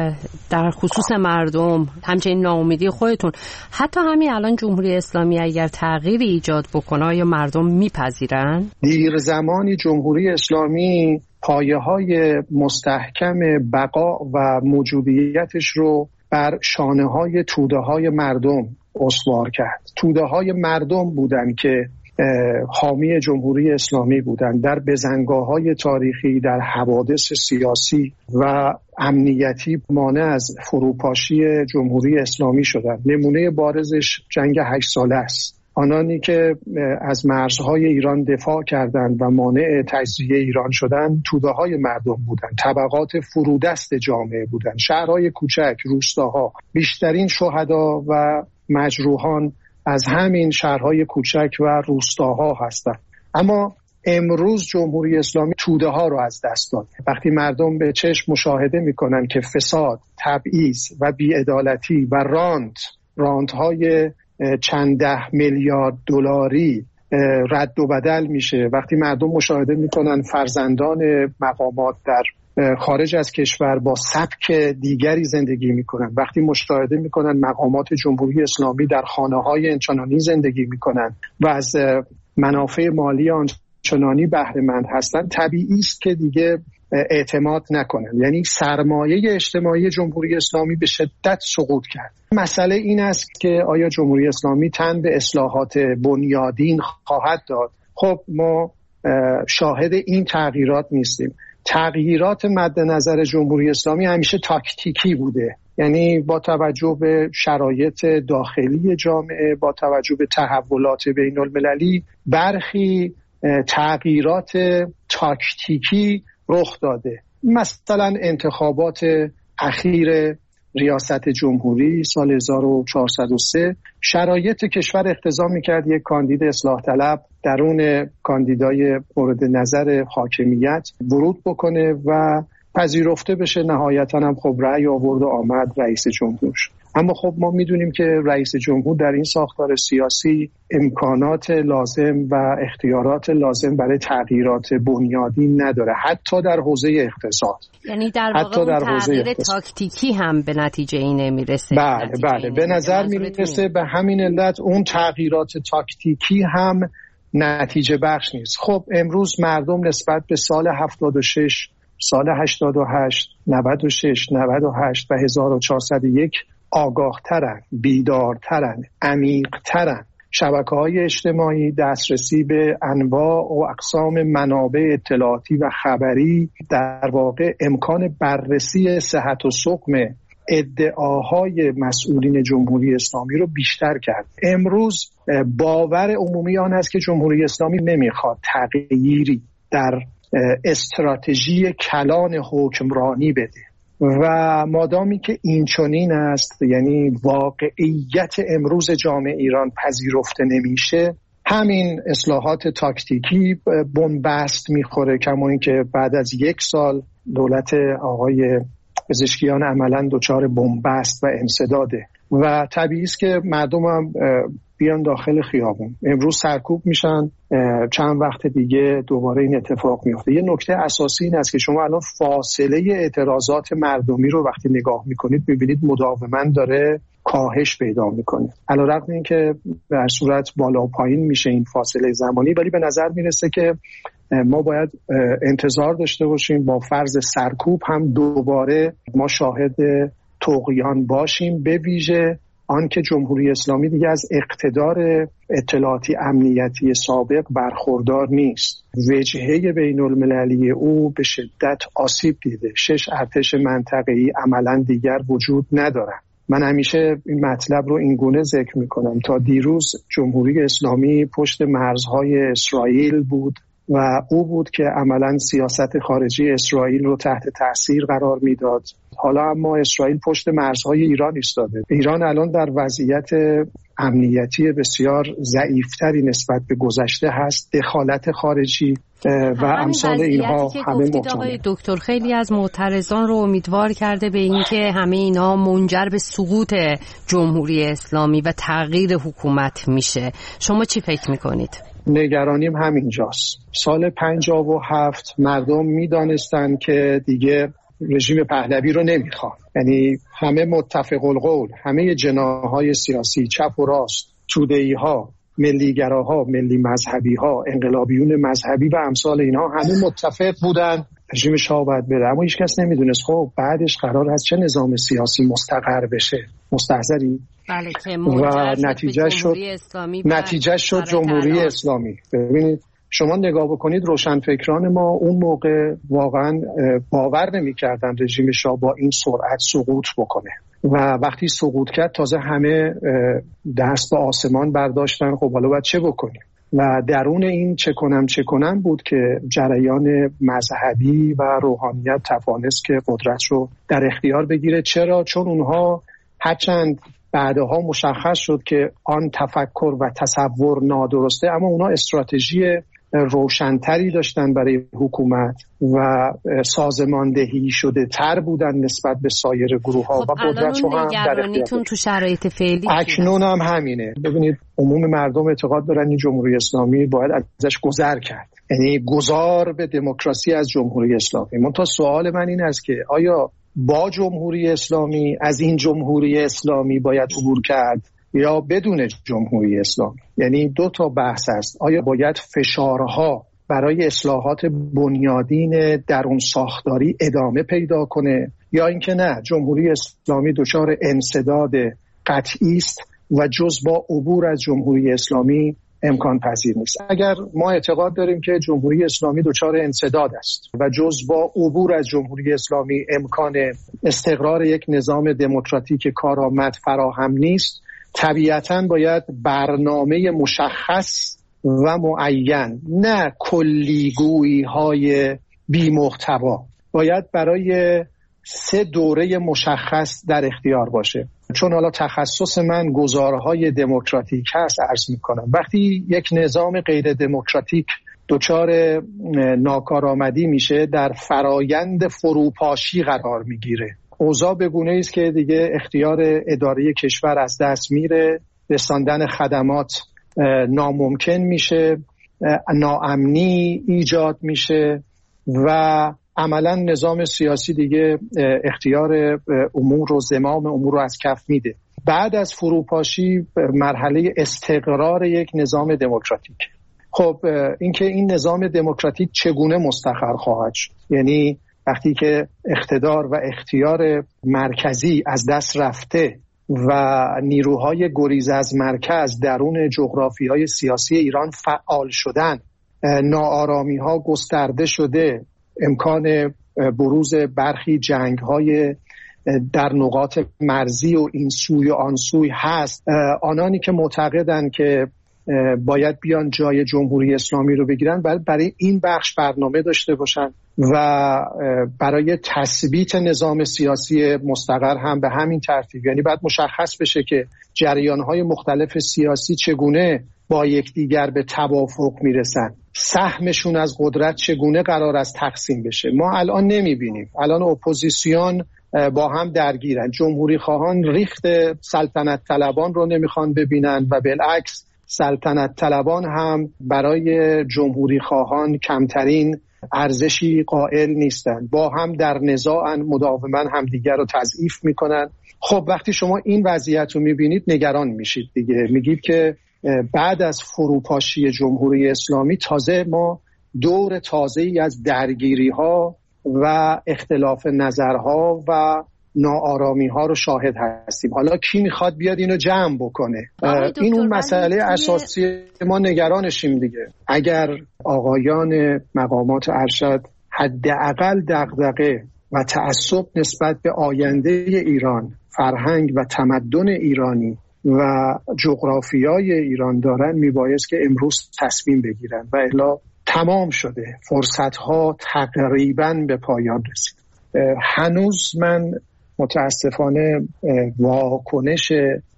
در خصوص مردم، همچنین ناامیدی خودتون، حتی همین الان جمهوری اسلامی اگر تغییری ایجاد بکنه یا مردم میپذیرن؟ دیر زمانی جمهوری اسلامی پایه های مستحکم بقا و موجودیتش رو بر شانه های توده های مردم استوار کرد. توده های مردم بودن که حامی جمهوری اسلامی بودن، در بزنگاه های تاریخی، در حوادث سیاسی و امنیتی مانع از فروپاشی جمهوری اسلامی شدن. نمونه بارزش جنگ هشت ساله است. آنانی که از مرزهای ایران دفاع کردند و مانع تجزیه ایران شدند توده های مردم بودند، طبقات فرودست جامعه بودند، شهرهای کوچک، روستاها. بیشترین شهدا و مجروحان از همین شهرهای کوچک و روستاها هستند. اما امروز جمهوری اسلامی توده ها رو از دست داد. وقتی مردم به چشم مشاهده میکنن که فساد، تبعیض و بی‌عدالتی و راند راندهای چند ده میلیارد دلاری رد و بدل میشه، وقتی مردم مشاهده میکنن فرزندان مقامات در خارج از کشور با سبک دیگری زندگی میکنن، وقتی مشاهده میکنن مقامات جمهوری اسلامی در خانه‌های آنچنانی زندگی میکنن و از منافع مالی آنچنانی بهره مند هستن، طبیعی است که دیگه اعتماد نکنن. یعنی سرمایه اجتماعی جمهوری اسلامی به شدت سقوط کرد. مسئله این است که آیا جمهوری اسلامی تن به اصلاحات بنیادین خواهد داد؟ خب ما شاهد این تغییرات نیستیم. تغییرات مد نظر جمهوری اسلامی همیشه تاکتیکی بوده، یعنی با توجه به شرایط داخلی جامعه، با توجه به تحولات بین المللی، برخی تغییرات تاکتیکی رخ داده. مثلا انتخابات اخیر ریاست جمهوری سال هزار و چهارصد و سه شرایط کشور اقتضا می‌کرد یک کاندید اصلاح طلب درون کاندیدای مورد نظر حاکمیت ورود بکنه و پذیرفته بشه. نهایتاً هم خب رأی آورد و آمد رئیس جمهور شد. اما خب ما میدونیم که رئیس جمهور در این ساختار سیاسی امکانات لازم و اختیارات لازم برای تغییرات بنیادی نداره، حتی در حوزه اقتصاد. یعنی در واقع اون تغییر تاکتیکی هم به نتیجه این نمیرسه. بله بله به نظر میرسه به همین علت اون تغییرات تاکتیکی هم نتیجه بخش نیست. خب امروز مردم نسبت به سال هفتاد و شش، سال هشتاد و هشت، نود و شش، نود و هشت و هزار و چهارصد و یک آگاهترن، بیدارترن، عمیقترن. شبکه‌های اجتماعی دسترسی به انواع و اقسام منابع اطلاعاتی و خبری در واقع امکان بررسی صحت و سقم ادعاهای مسئولین جمهوری اسلامی رو بیشتر کرد. امروز باور عمومی آن است که جمهوری اسلامی نمیخواد تغییری در استراتژی کلان حکمرانی بده و مادامی که این چنین است، یعنی واقعیت امروز جامعه ایران پذیرفته نمیشه، همین اصلاحات تاکتیکی بنبست میخوره. کما این که بعد از یک سال دولت آقای پزشکیان عملاً دچار بنبست و انسداده و طبیعی است که مردم هم بیان داخل خیابون. امروز سرکوب میشن، چند وقت دیگه دوباره این اتفاق میفته. یه نکته اساسی این است که شما الان فاصله اعتراضات مردمی رو وقتی نگاه میکنید میبینید مداوما داره کاهش پیدا میکنه، علیرغم این که در صورت بالا و پایین میشه این فاصله زمانی، ولی به نظر میرسه که ما باید انتظار داشته باشیم با فرض سرکوب هم دوباره ما شاهد طغیان باشیم، به ویژه آن که جمهوری اسلامی دیگه از اقتدار اطلاعاتی امنیتی سابق برخوردار نیست. وجهه بین المللی او به شدت آسیب دیده. شش ارتش منطقه‌ای عملاً دیگر وجود ندارند. من همیشه این مطلب رو این گونه ذکر میکنم. تا دیروز جمهوری اسلامی پشت مرزهای اسرائیل بود و او بود که عملاً سیاست خارجی اسرائیل رو تحت تأثیر قرار میداد. حالا اما اسرائیل پشت مرزهای ایران ایستاده. ایران الان در وضعیت امنیتی بسیار ضعیفتری نسبت به گذشته هست. دخالت خارجی و امثال اینها همه محتمل. آقای دکتر خیلی از معترضان رو امیدوار کرده به اینکه همه اینا منجر به سقوط جمهوری اسلامی و تغییر حکومت میشه. شما چی فکر میکنید؟ نگرانیم همینجاست. سال پنجاه و هفت مردم میدانستن که دیگه رژیم پهلوی رو نمیخوان. یعنی همه متفق القول، همه جناح‌های سیاسی چپ و راست، توده‌ای‌ها، ملیگراها، ملی مذهبی‌ها، انقلابیون مذهبی و امثال اینها همه متفق بودن رژیم شاه باید بره. اما هیچ کس نمیدونست خب بعدش قرار هست چه نظام سیاسی مستقر بشه. مستحضری؟ بله که و نتیجه شد نتیجه شد جمهوری اسلامی. ببینید شما نگاه بکنید روشنفکران ما اون موقع واقعا باور نمی‌کردن رژیم شاه با این سرعت سقوط بکنه و وقتی سقوط کرد تازه همه دست به آسمان برداشتن. خب حالا باید چه بکنیم؟ و درون این چه کنم چه کنم بود که جریان مذهبی و روحانیت توانست که قدرت رو در اختیار بگیره. چرا؟ چون اونها هرچند بعدها مشخص شد که آن تفکر و تصور نادرسته، اما اونا استراتژی روشنتری داشتن برای حکومت و سازماندهی شده تر بودن نسبت به سایر گروه ها. خب و قدرت رو هم در اختیار تو شرایط فعلی اکنون هم همینه. ببینید عموم مردم اعتقاد دارن این جمهوری اسلامی باید ازش گذر کرد، یعنی گذار به دموکراسی از جمهوری اسلامی. منتها سوال من این است که آیا با جمهوری اسلامی از این جمهوری اسلامی باید عبور کرد یا بدون جمهوری اسلامی؟ یعنی دو تا بحث است. آیا باید فشارها برای اصلاحات بنیادین درون ساختاری ادامه پیدا کنه یا اینکه نه، جمهوری اسلامی دچار انسداد قطعی است و جز با عبور از جمهوری اسلامی امکان پذیر نیست. اگر ما اعتقاد داریم که جمهوری اسلامی دچار انسداد است و جز با عبور از جمهوری اسلامی امکان استقرار یک نظام دموکراتیک کارآمد فراهم نیست، طبیعتاً باید برنامه مشخص و معین، نه کلیگویی های بی محتوا، باید برای سه دوره مشخص در اختیار باشه. چون حالا تخصص من گزارهای دموکراتیک هست، عرض میکنم وقتی یک نظام غیر دموکراتیک دچار ناکارآمدی میشه در فرایند فروپاشی قرار میگیره. اوضاع به گونه‌ای است که دیگه اختیار اداره کشور از دست میره، رساندن خدمات ناممکن میشه، ناامنی ایجاد میشه و عملا نظام سیاسی دیگه اختیار امور و زمام امور رو از کف میده. بعد از فروپاشی مرحله استقرار یک نظام دموکراتیک. خب اینکه این نظام دموکراتیک چگونه مستقر خواهد شد، یعنی وقتی که اقتدار و اختیار مرکزی از دست رفته و نیروهای گریز از مرکز درون جغرافیای سیاسی ایران فعال شدن، ناآرامی ها گسترده شده، امکان بروز برخی جنگ های در نقاط مرزی و این سوی و آن سوی هست، آنانی که معتقدند که باید بیان جای جمهوری اسلامی رو بگیرن باید برای این بخش برنامه داشته باشن و برای تثبیت نظام سیاسی مستقر هم به همین ترتیب. یعنی باید مشخص بشه که جریان‌های مختلف سیاسی چگونه با یکدیگر به توافق میرسن، سهمشون از قدرت چگونه قرار است تقسیم بشه. ما الان نمیبینیم. الان اپوزیسیون با هم درگیرن. جمهوری خواهان ریخت سلطنت طلبان رو نمیخوان ببینن و بالعکس سلطنت طلبان هم برای جمهوری خواهان کمترین ارزشی قائل نیستن. با هم در نزاعن، مداوما همدیگر رو تضعیف میکنن. خب وقتی شما این وضعیت رو میبینید نگران میشید دیگه. میگید که بعد از فروپاشی جمهوری اسلامی تازه ما دور تازه‌ای از درگیری ها و اختلاف نظرها و ناآرامی ها رو شاهد هستیم. حالا کی میخواد بیاد اینو جمع بکنه؟ این اون مسئله اساسی ما نگرانشیم دیگه. اگر آقایان مقامات ارشد حداقل دغدغه و تعصب نسبت به آینده ایران، فرهنگ و تمدن ایرانی و جغرافیای ایران دارن، میبایست که امروز تصمیم بگیرن و الا تمام شده، فرصتها تقریبا به پایان رسید. هنوز من متاسفانه واکنش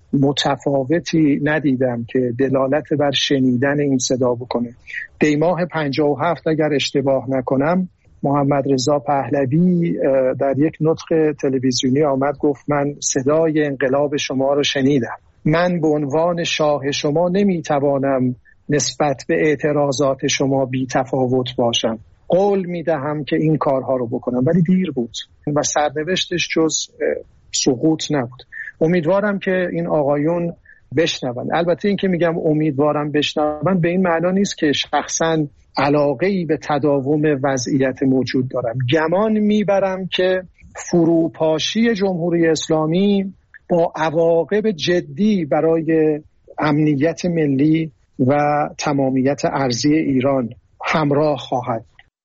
متفاوتی ندیدم که دلالت بر شنیدن این صدا بکنه. دی ماه پنجاه و هفت اگر اشتباه نکنم محمد رضا پهلوی در یک نطق تلویزیونی آمد گفت من صدای انقلاب شما رو شنیدم، من به عنوان شاه شما نمیتوانم نسبت به اعتراضات شما بی تفاوت باشم، قول میدهم که این کارها رو بکنم. ولی دیر بود و سرنوشتش جز سقوط نبود. امیدوارم که این آقایون بشنون. البته این که میگم امیدوارم بشنون به این معنا نیست که شخصاً علاقه‌ای به تداوم وضعیت موجود دارم. گمان میبرم که فروپاشی جمهوری اسلامی با عواقب جدی برای امنیت ملی و تمامیت ارضی ایران همراه خواهد.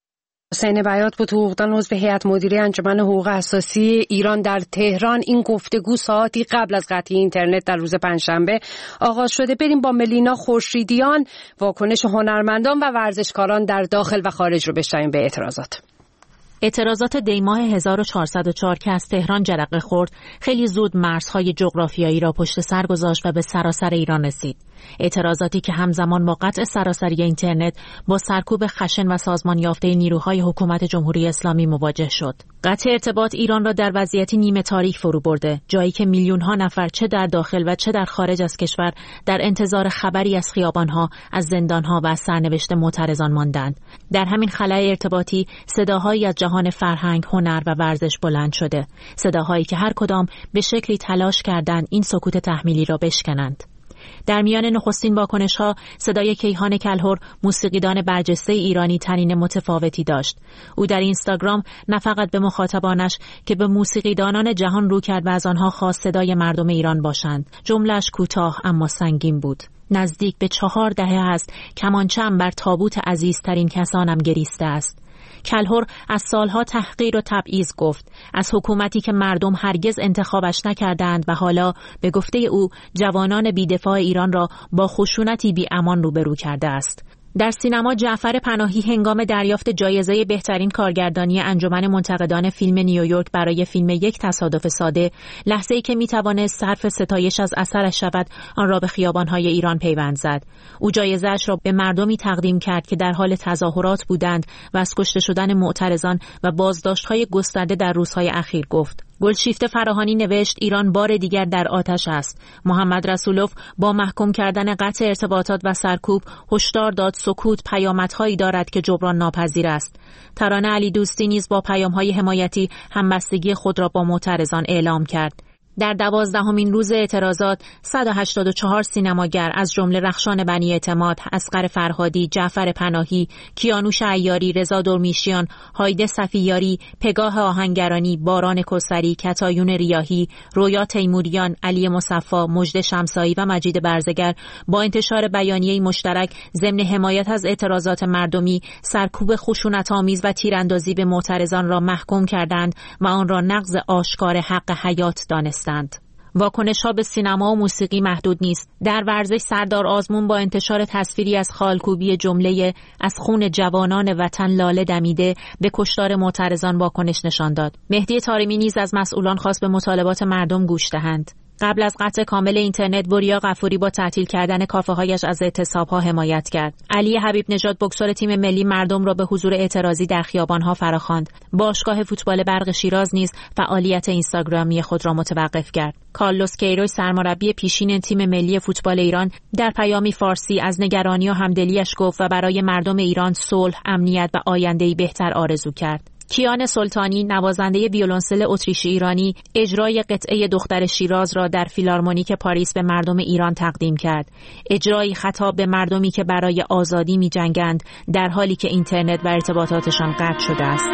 حسین بیات بود، حقوقدان عضو هیئت مدیره انجمن حقوق اساسی ایران در تهران. این گفتگو ساعتی قبل از قطعی اینترنت در روز پنجشنبه آغاز شده. بریم با ملینا خورشیدیان واکنش هنرمندان و ورزشکاران در داخل و خارج رو بشنویم به اعتراضات. اعتراضات دیماه هزار و چهارصد و چهار که از تهران جرقه خورد خیلی زود مرزهای جغرافیایی را پشت سر گذاشت و به سراسر ایران رسید. اعتراضاتی که همزمان با قطع سراسری اینترنت با سرکوب خشن و سازمان یافته نیروهای حکومت جمهوری اسلامی مواجه شد. قطع ارتباط ایران را در وضعیتی نیمه تاریک فرو برده، جایی که میلیون ها نفر چه در داخل و چه در خارج از کشور در انتظار خبری از خیابانها، از زندانها و از سرنوشت معترضان ماندند. در همین خلأ ارتباطی صداهایی از جهان فرهنگ، هنر و ورزش بلند شده، صداهایی که هر کدام به شکلی تلاش کردند این سکوت تحمیلی را بشکنند. در میان نخستین واکنش‌ها صدای کیهان کلهر، موسیقیدان برجسته ایرانی، تنین متفاوتی داشت. او در اینستاگرام نه فقط به مخاطبانش که به موسیقیدانان جهان رو کرد و از آنها خواست صدای مردم ایران باشند. جمله‌اش کوتاه اما سنگین بود. نزدیک به چهار دهه است کمانچه‌ام بر تابوت عزیزترین کسانم گریسته است. کلهر از سالها تحقیر و تبعیض گفت، از حکومتی که مردم هرگز انتخابش نکردند و حالا به گفته او جوانان بی‌دفاع ایران را با خشونتی بی امان روبرو کرده است. در سینما جعفر پناهی هنگام دریافت جایزه بهترین کارگردانی انجمن منتقدان فیلم نیویورک برای فیلم یک تصادف ساده، لحظه‌ای که می‌توانست صرف ستایش از اثرش شود، آن را به خیابان‌های ایران پیوند زد. او جایزه‌اش را به مردمی تقدیم کرد که در حال تظاهرات بودند و از کشته شدن معترضان و بازداشت‌های گسترده در روزهای اخیر گفت. گلشیفته فراهانی نوشت ایران بار دیگر در آتش است. محمد رسولوف با محکوم کردن قطع ارتباطات و سرکوب هشدار داد سکوت پیامدهایی دارد که جبران ناپذیر است. ترانه علی دوستی نیز با پیام‌های حمایتی همبستگی خود را با معترضان اعلام کرد. در دوازدهمین روز اعتراضات صد و هشتاد و چهار سینماگر از جمله رخشان بنی اعتماد، اصغر فرهادی، جعفر پناهی، کیانوش عیاری، رضا درمیشیان، هایده صفیاری، پگاه آهنگرانی، باران کسری، کتایون ریاحی، رویا تیموریان، علی مصفی، مجد شمسایی و مجید برزگر با انتشار بیانیه‌ای مشترک ضمن حمایت از اعتراضات مردمی سرکوب خشونت‌آمیز و تیراندازی به معترضان را محکوم کردند و آن را نقض آشکار حق حیات دانستند. واکنش‌ها به سینما و موسیقی محدود نیست. در ورزش سردار آزمون با انتشار تصویری از خالکوبی جمله از خون جوانان وطن لاله دمیده به کشتار معترضان واکنش نشان داد. مهدی طارمی نیز از مسئولان خواست به مطالبات مردم گوش دهند. قبل از قطع کامل اینترنت، وریا غفوری با تعطیل کردن کافه‌هایش از اعتصاب‌ها حمایت کرد. علی حبیب نژاد بوکسور تیم ملی مردم را به حضور اعتراضی در خیابان‌ها فراخواند. باشگاه فوتبال برق شیراز نیز فعالیت اینستاگرامی خود را متوقف کرد. کارلوس کیروش سرمربی پیشین تیم ملی فوتبال ایران در پیامی فارسی از نگرانی و همدلیش گفت و برای مردم ایران صلح، امنیت و آینده‌ای بهتر آرزو کرد. کیان سلطانی نوازنده ویولنسل اتریشی ایرانی اجرای قطعه دختر شیراز را در فیلارمونیک پاریس به مردم ایران تقدیم کرد. اجرایی خطاب به مردمی که برای آزادی می‌جنگند در حالی که اینترنت و ارتباطاتشان قطع شده است.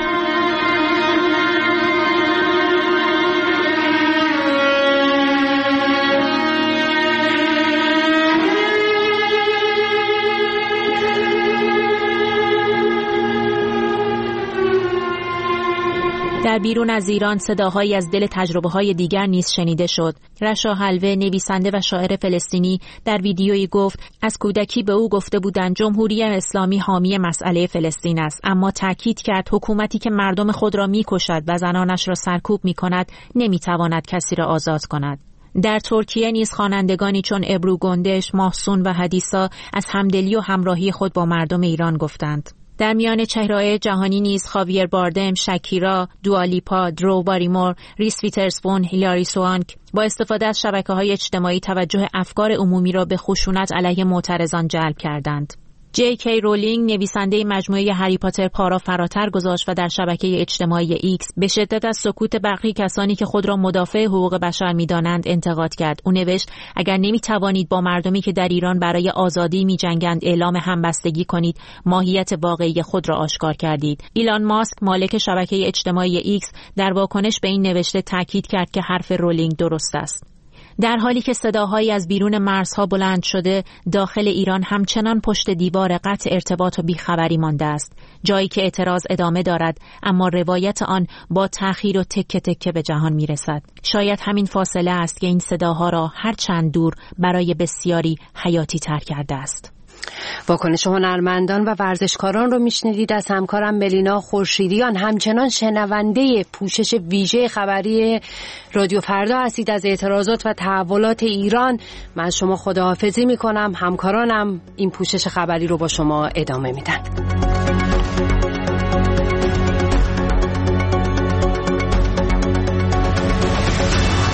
در در بیرون از ایران صداهایی از دل تجربه‌های دیگر نیز شنیده شد. رشا حلوه، نویسنده و شاعر فلسطینی، در ویدیویی گفت از کودکی به او گفته بودند جمهوری اسلامی حامی مسئله فلسطین است، اما تاکید کرد حکومتی که مردم خود را می‌کشد و زنانش را سرکوب می‌کند نمی‌تواند کسی را آزاد کند. در ترکیه نیز خوانندگانی چون ابرو گندش، ماهسون و حدیثا از همدلی و همراهی خود با مردم ایران گفتند. در میان چهره‌های جهانی نیز خاویر باردم، شکیرا، دوالیپا، درو باریمور، ریس ویترسپون، هیلاری سوانک با استفاده از شبکه‌های اجتماعی توجه افکار عمومی را به خشونت علیه معترضان جلب کردند. جی کی رولینگ، نویسنده مجموعه هری پاتر، پا را فراتر گذاشت و در شبکه اجتماعی ایکس به شدت از سکوت برخی کسانی که خود را مدافع حقوق بشر می‌دانند انتقاد کرد. او نوشت اگر نمی‌توانید با مردمی که در ایران برای آزادی می‌جنگند اعلام همبستگی کنید، ماهیت واقعی خود را آشکار کردید. ایلان ماسک، مالک شبکه اجتماعی ایکس، در واکنش به این نوشته تاکید کرد که حرف رولینگ درست است. در حالی که صداهایی از بیرون مرزها بلند شده، داخل ایران همچنان پشت دیوار قطع ارتباط و بیخبری مانده است. جایی که اعتراض ادامه دارد، اما روایت آن با تأخیر و تکه تکه به جهان میرسد. شاید همین فاصله است که این صداها را هر چند دور برای بسیاری حیاتی تر کرده است. واکنش هنرمندان و ورزشکاران رو میشنیدید از همکارم ملینا خورشیدیان. همچنان شنونده پوشش ویژه خبری رادیو فردا هستید از اعتراضات و تحولات ایران. من شما خداحافظی میکنم. همکارانم این پوشش خبری رو با شما ادامه میدن.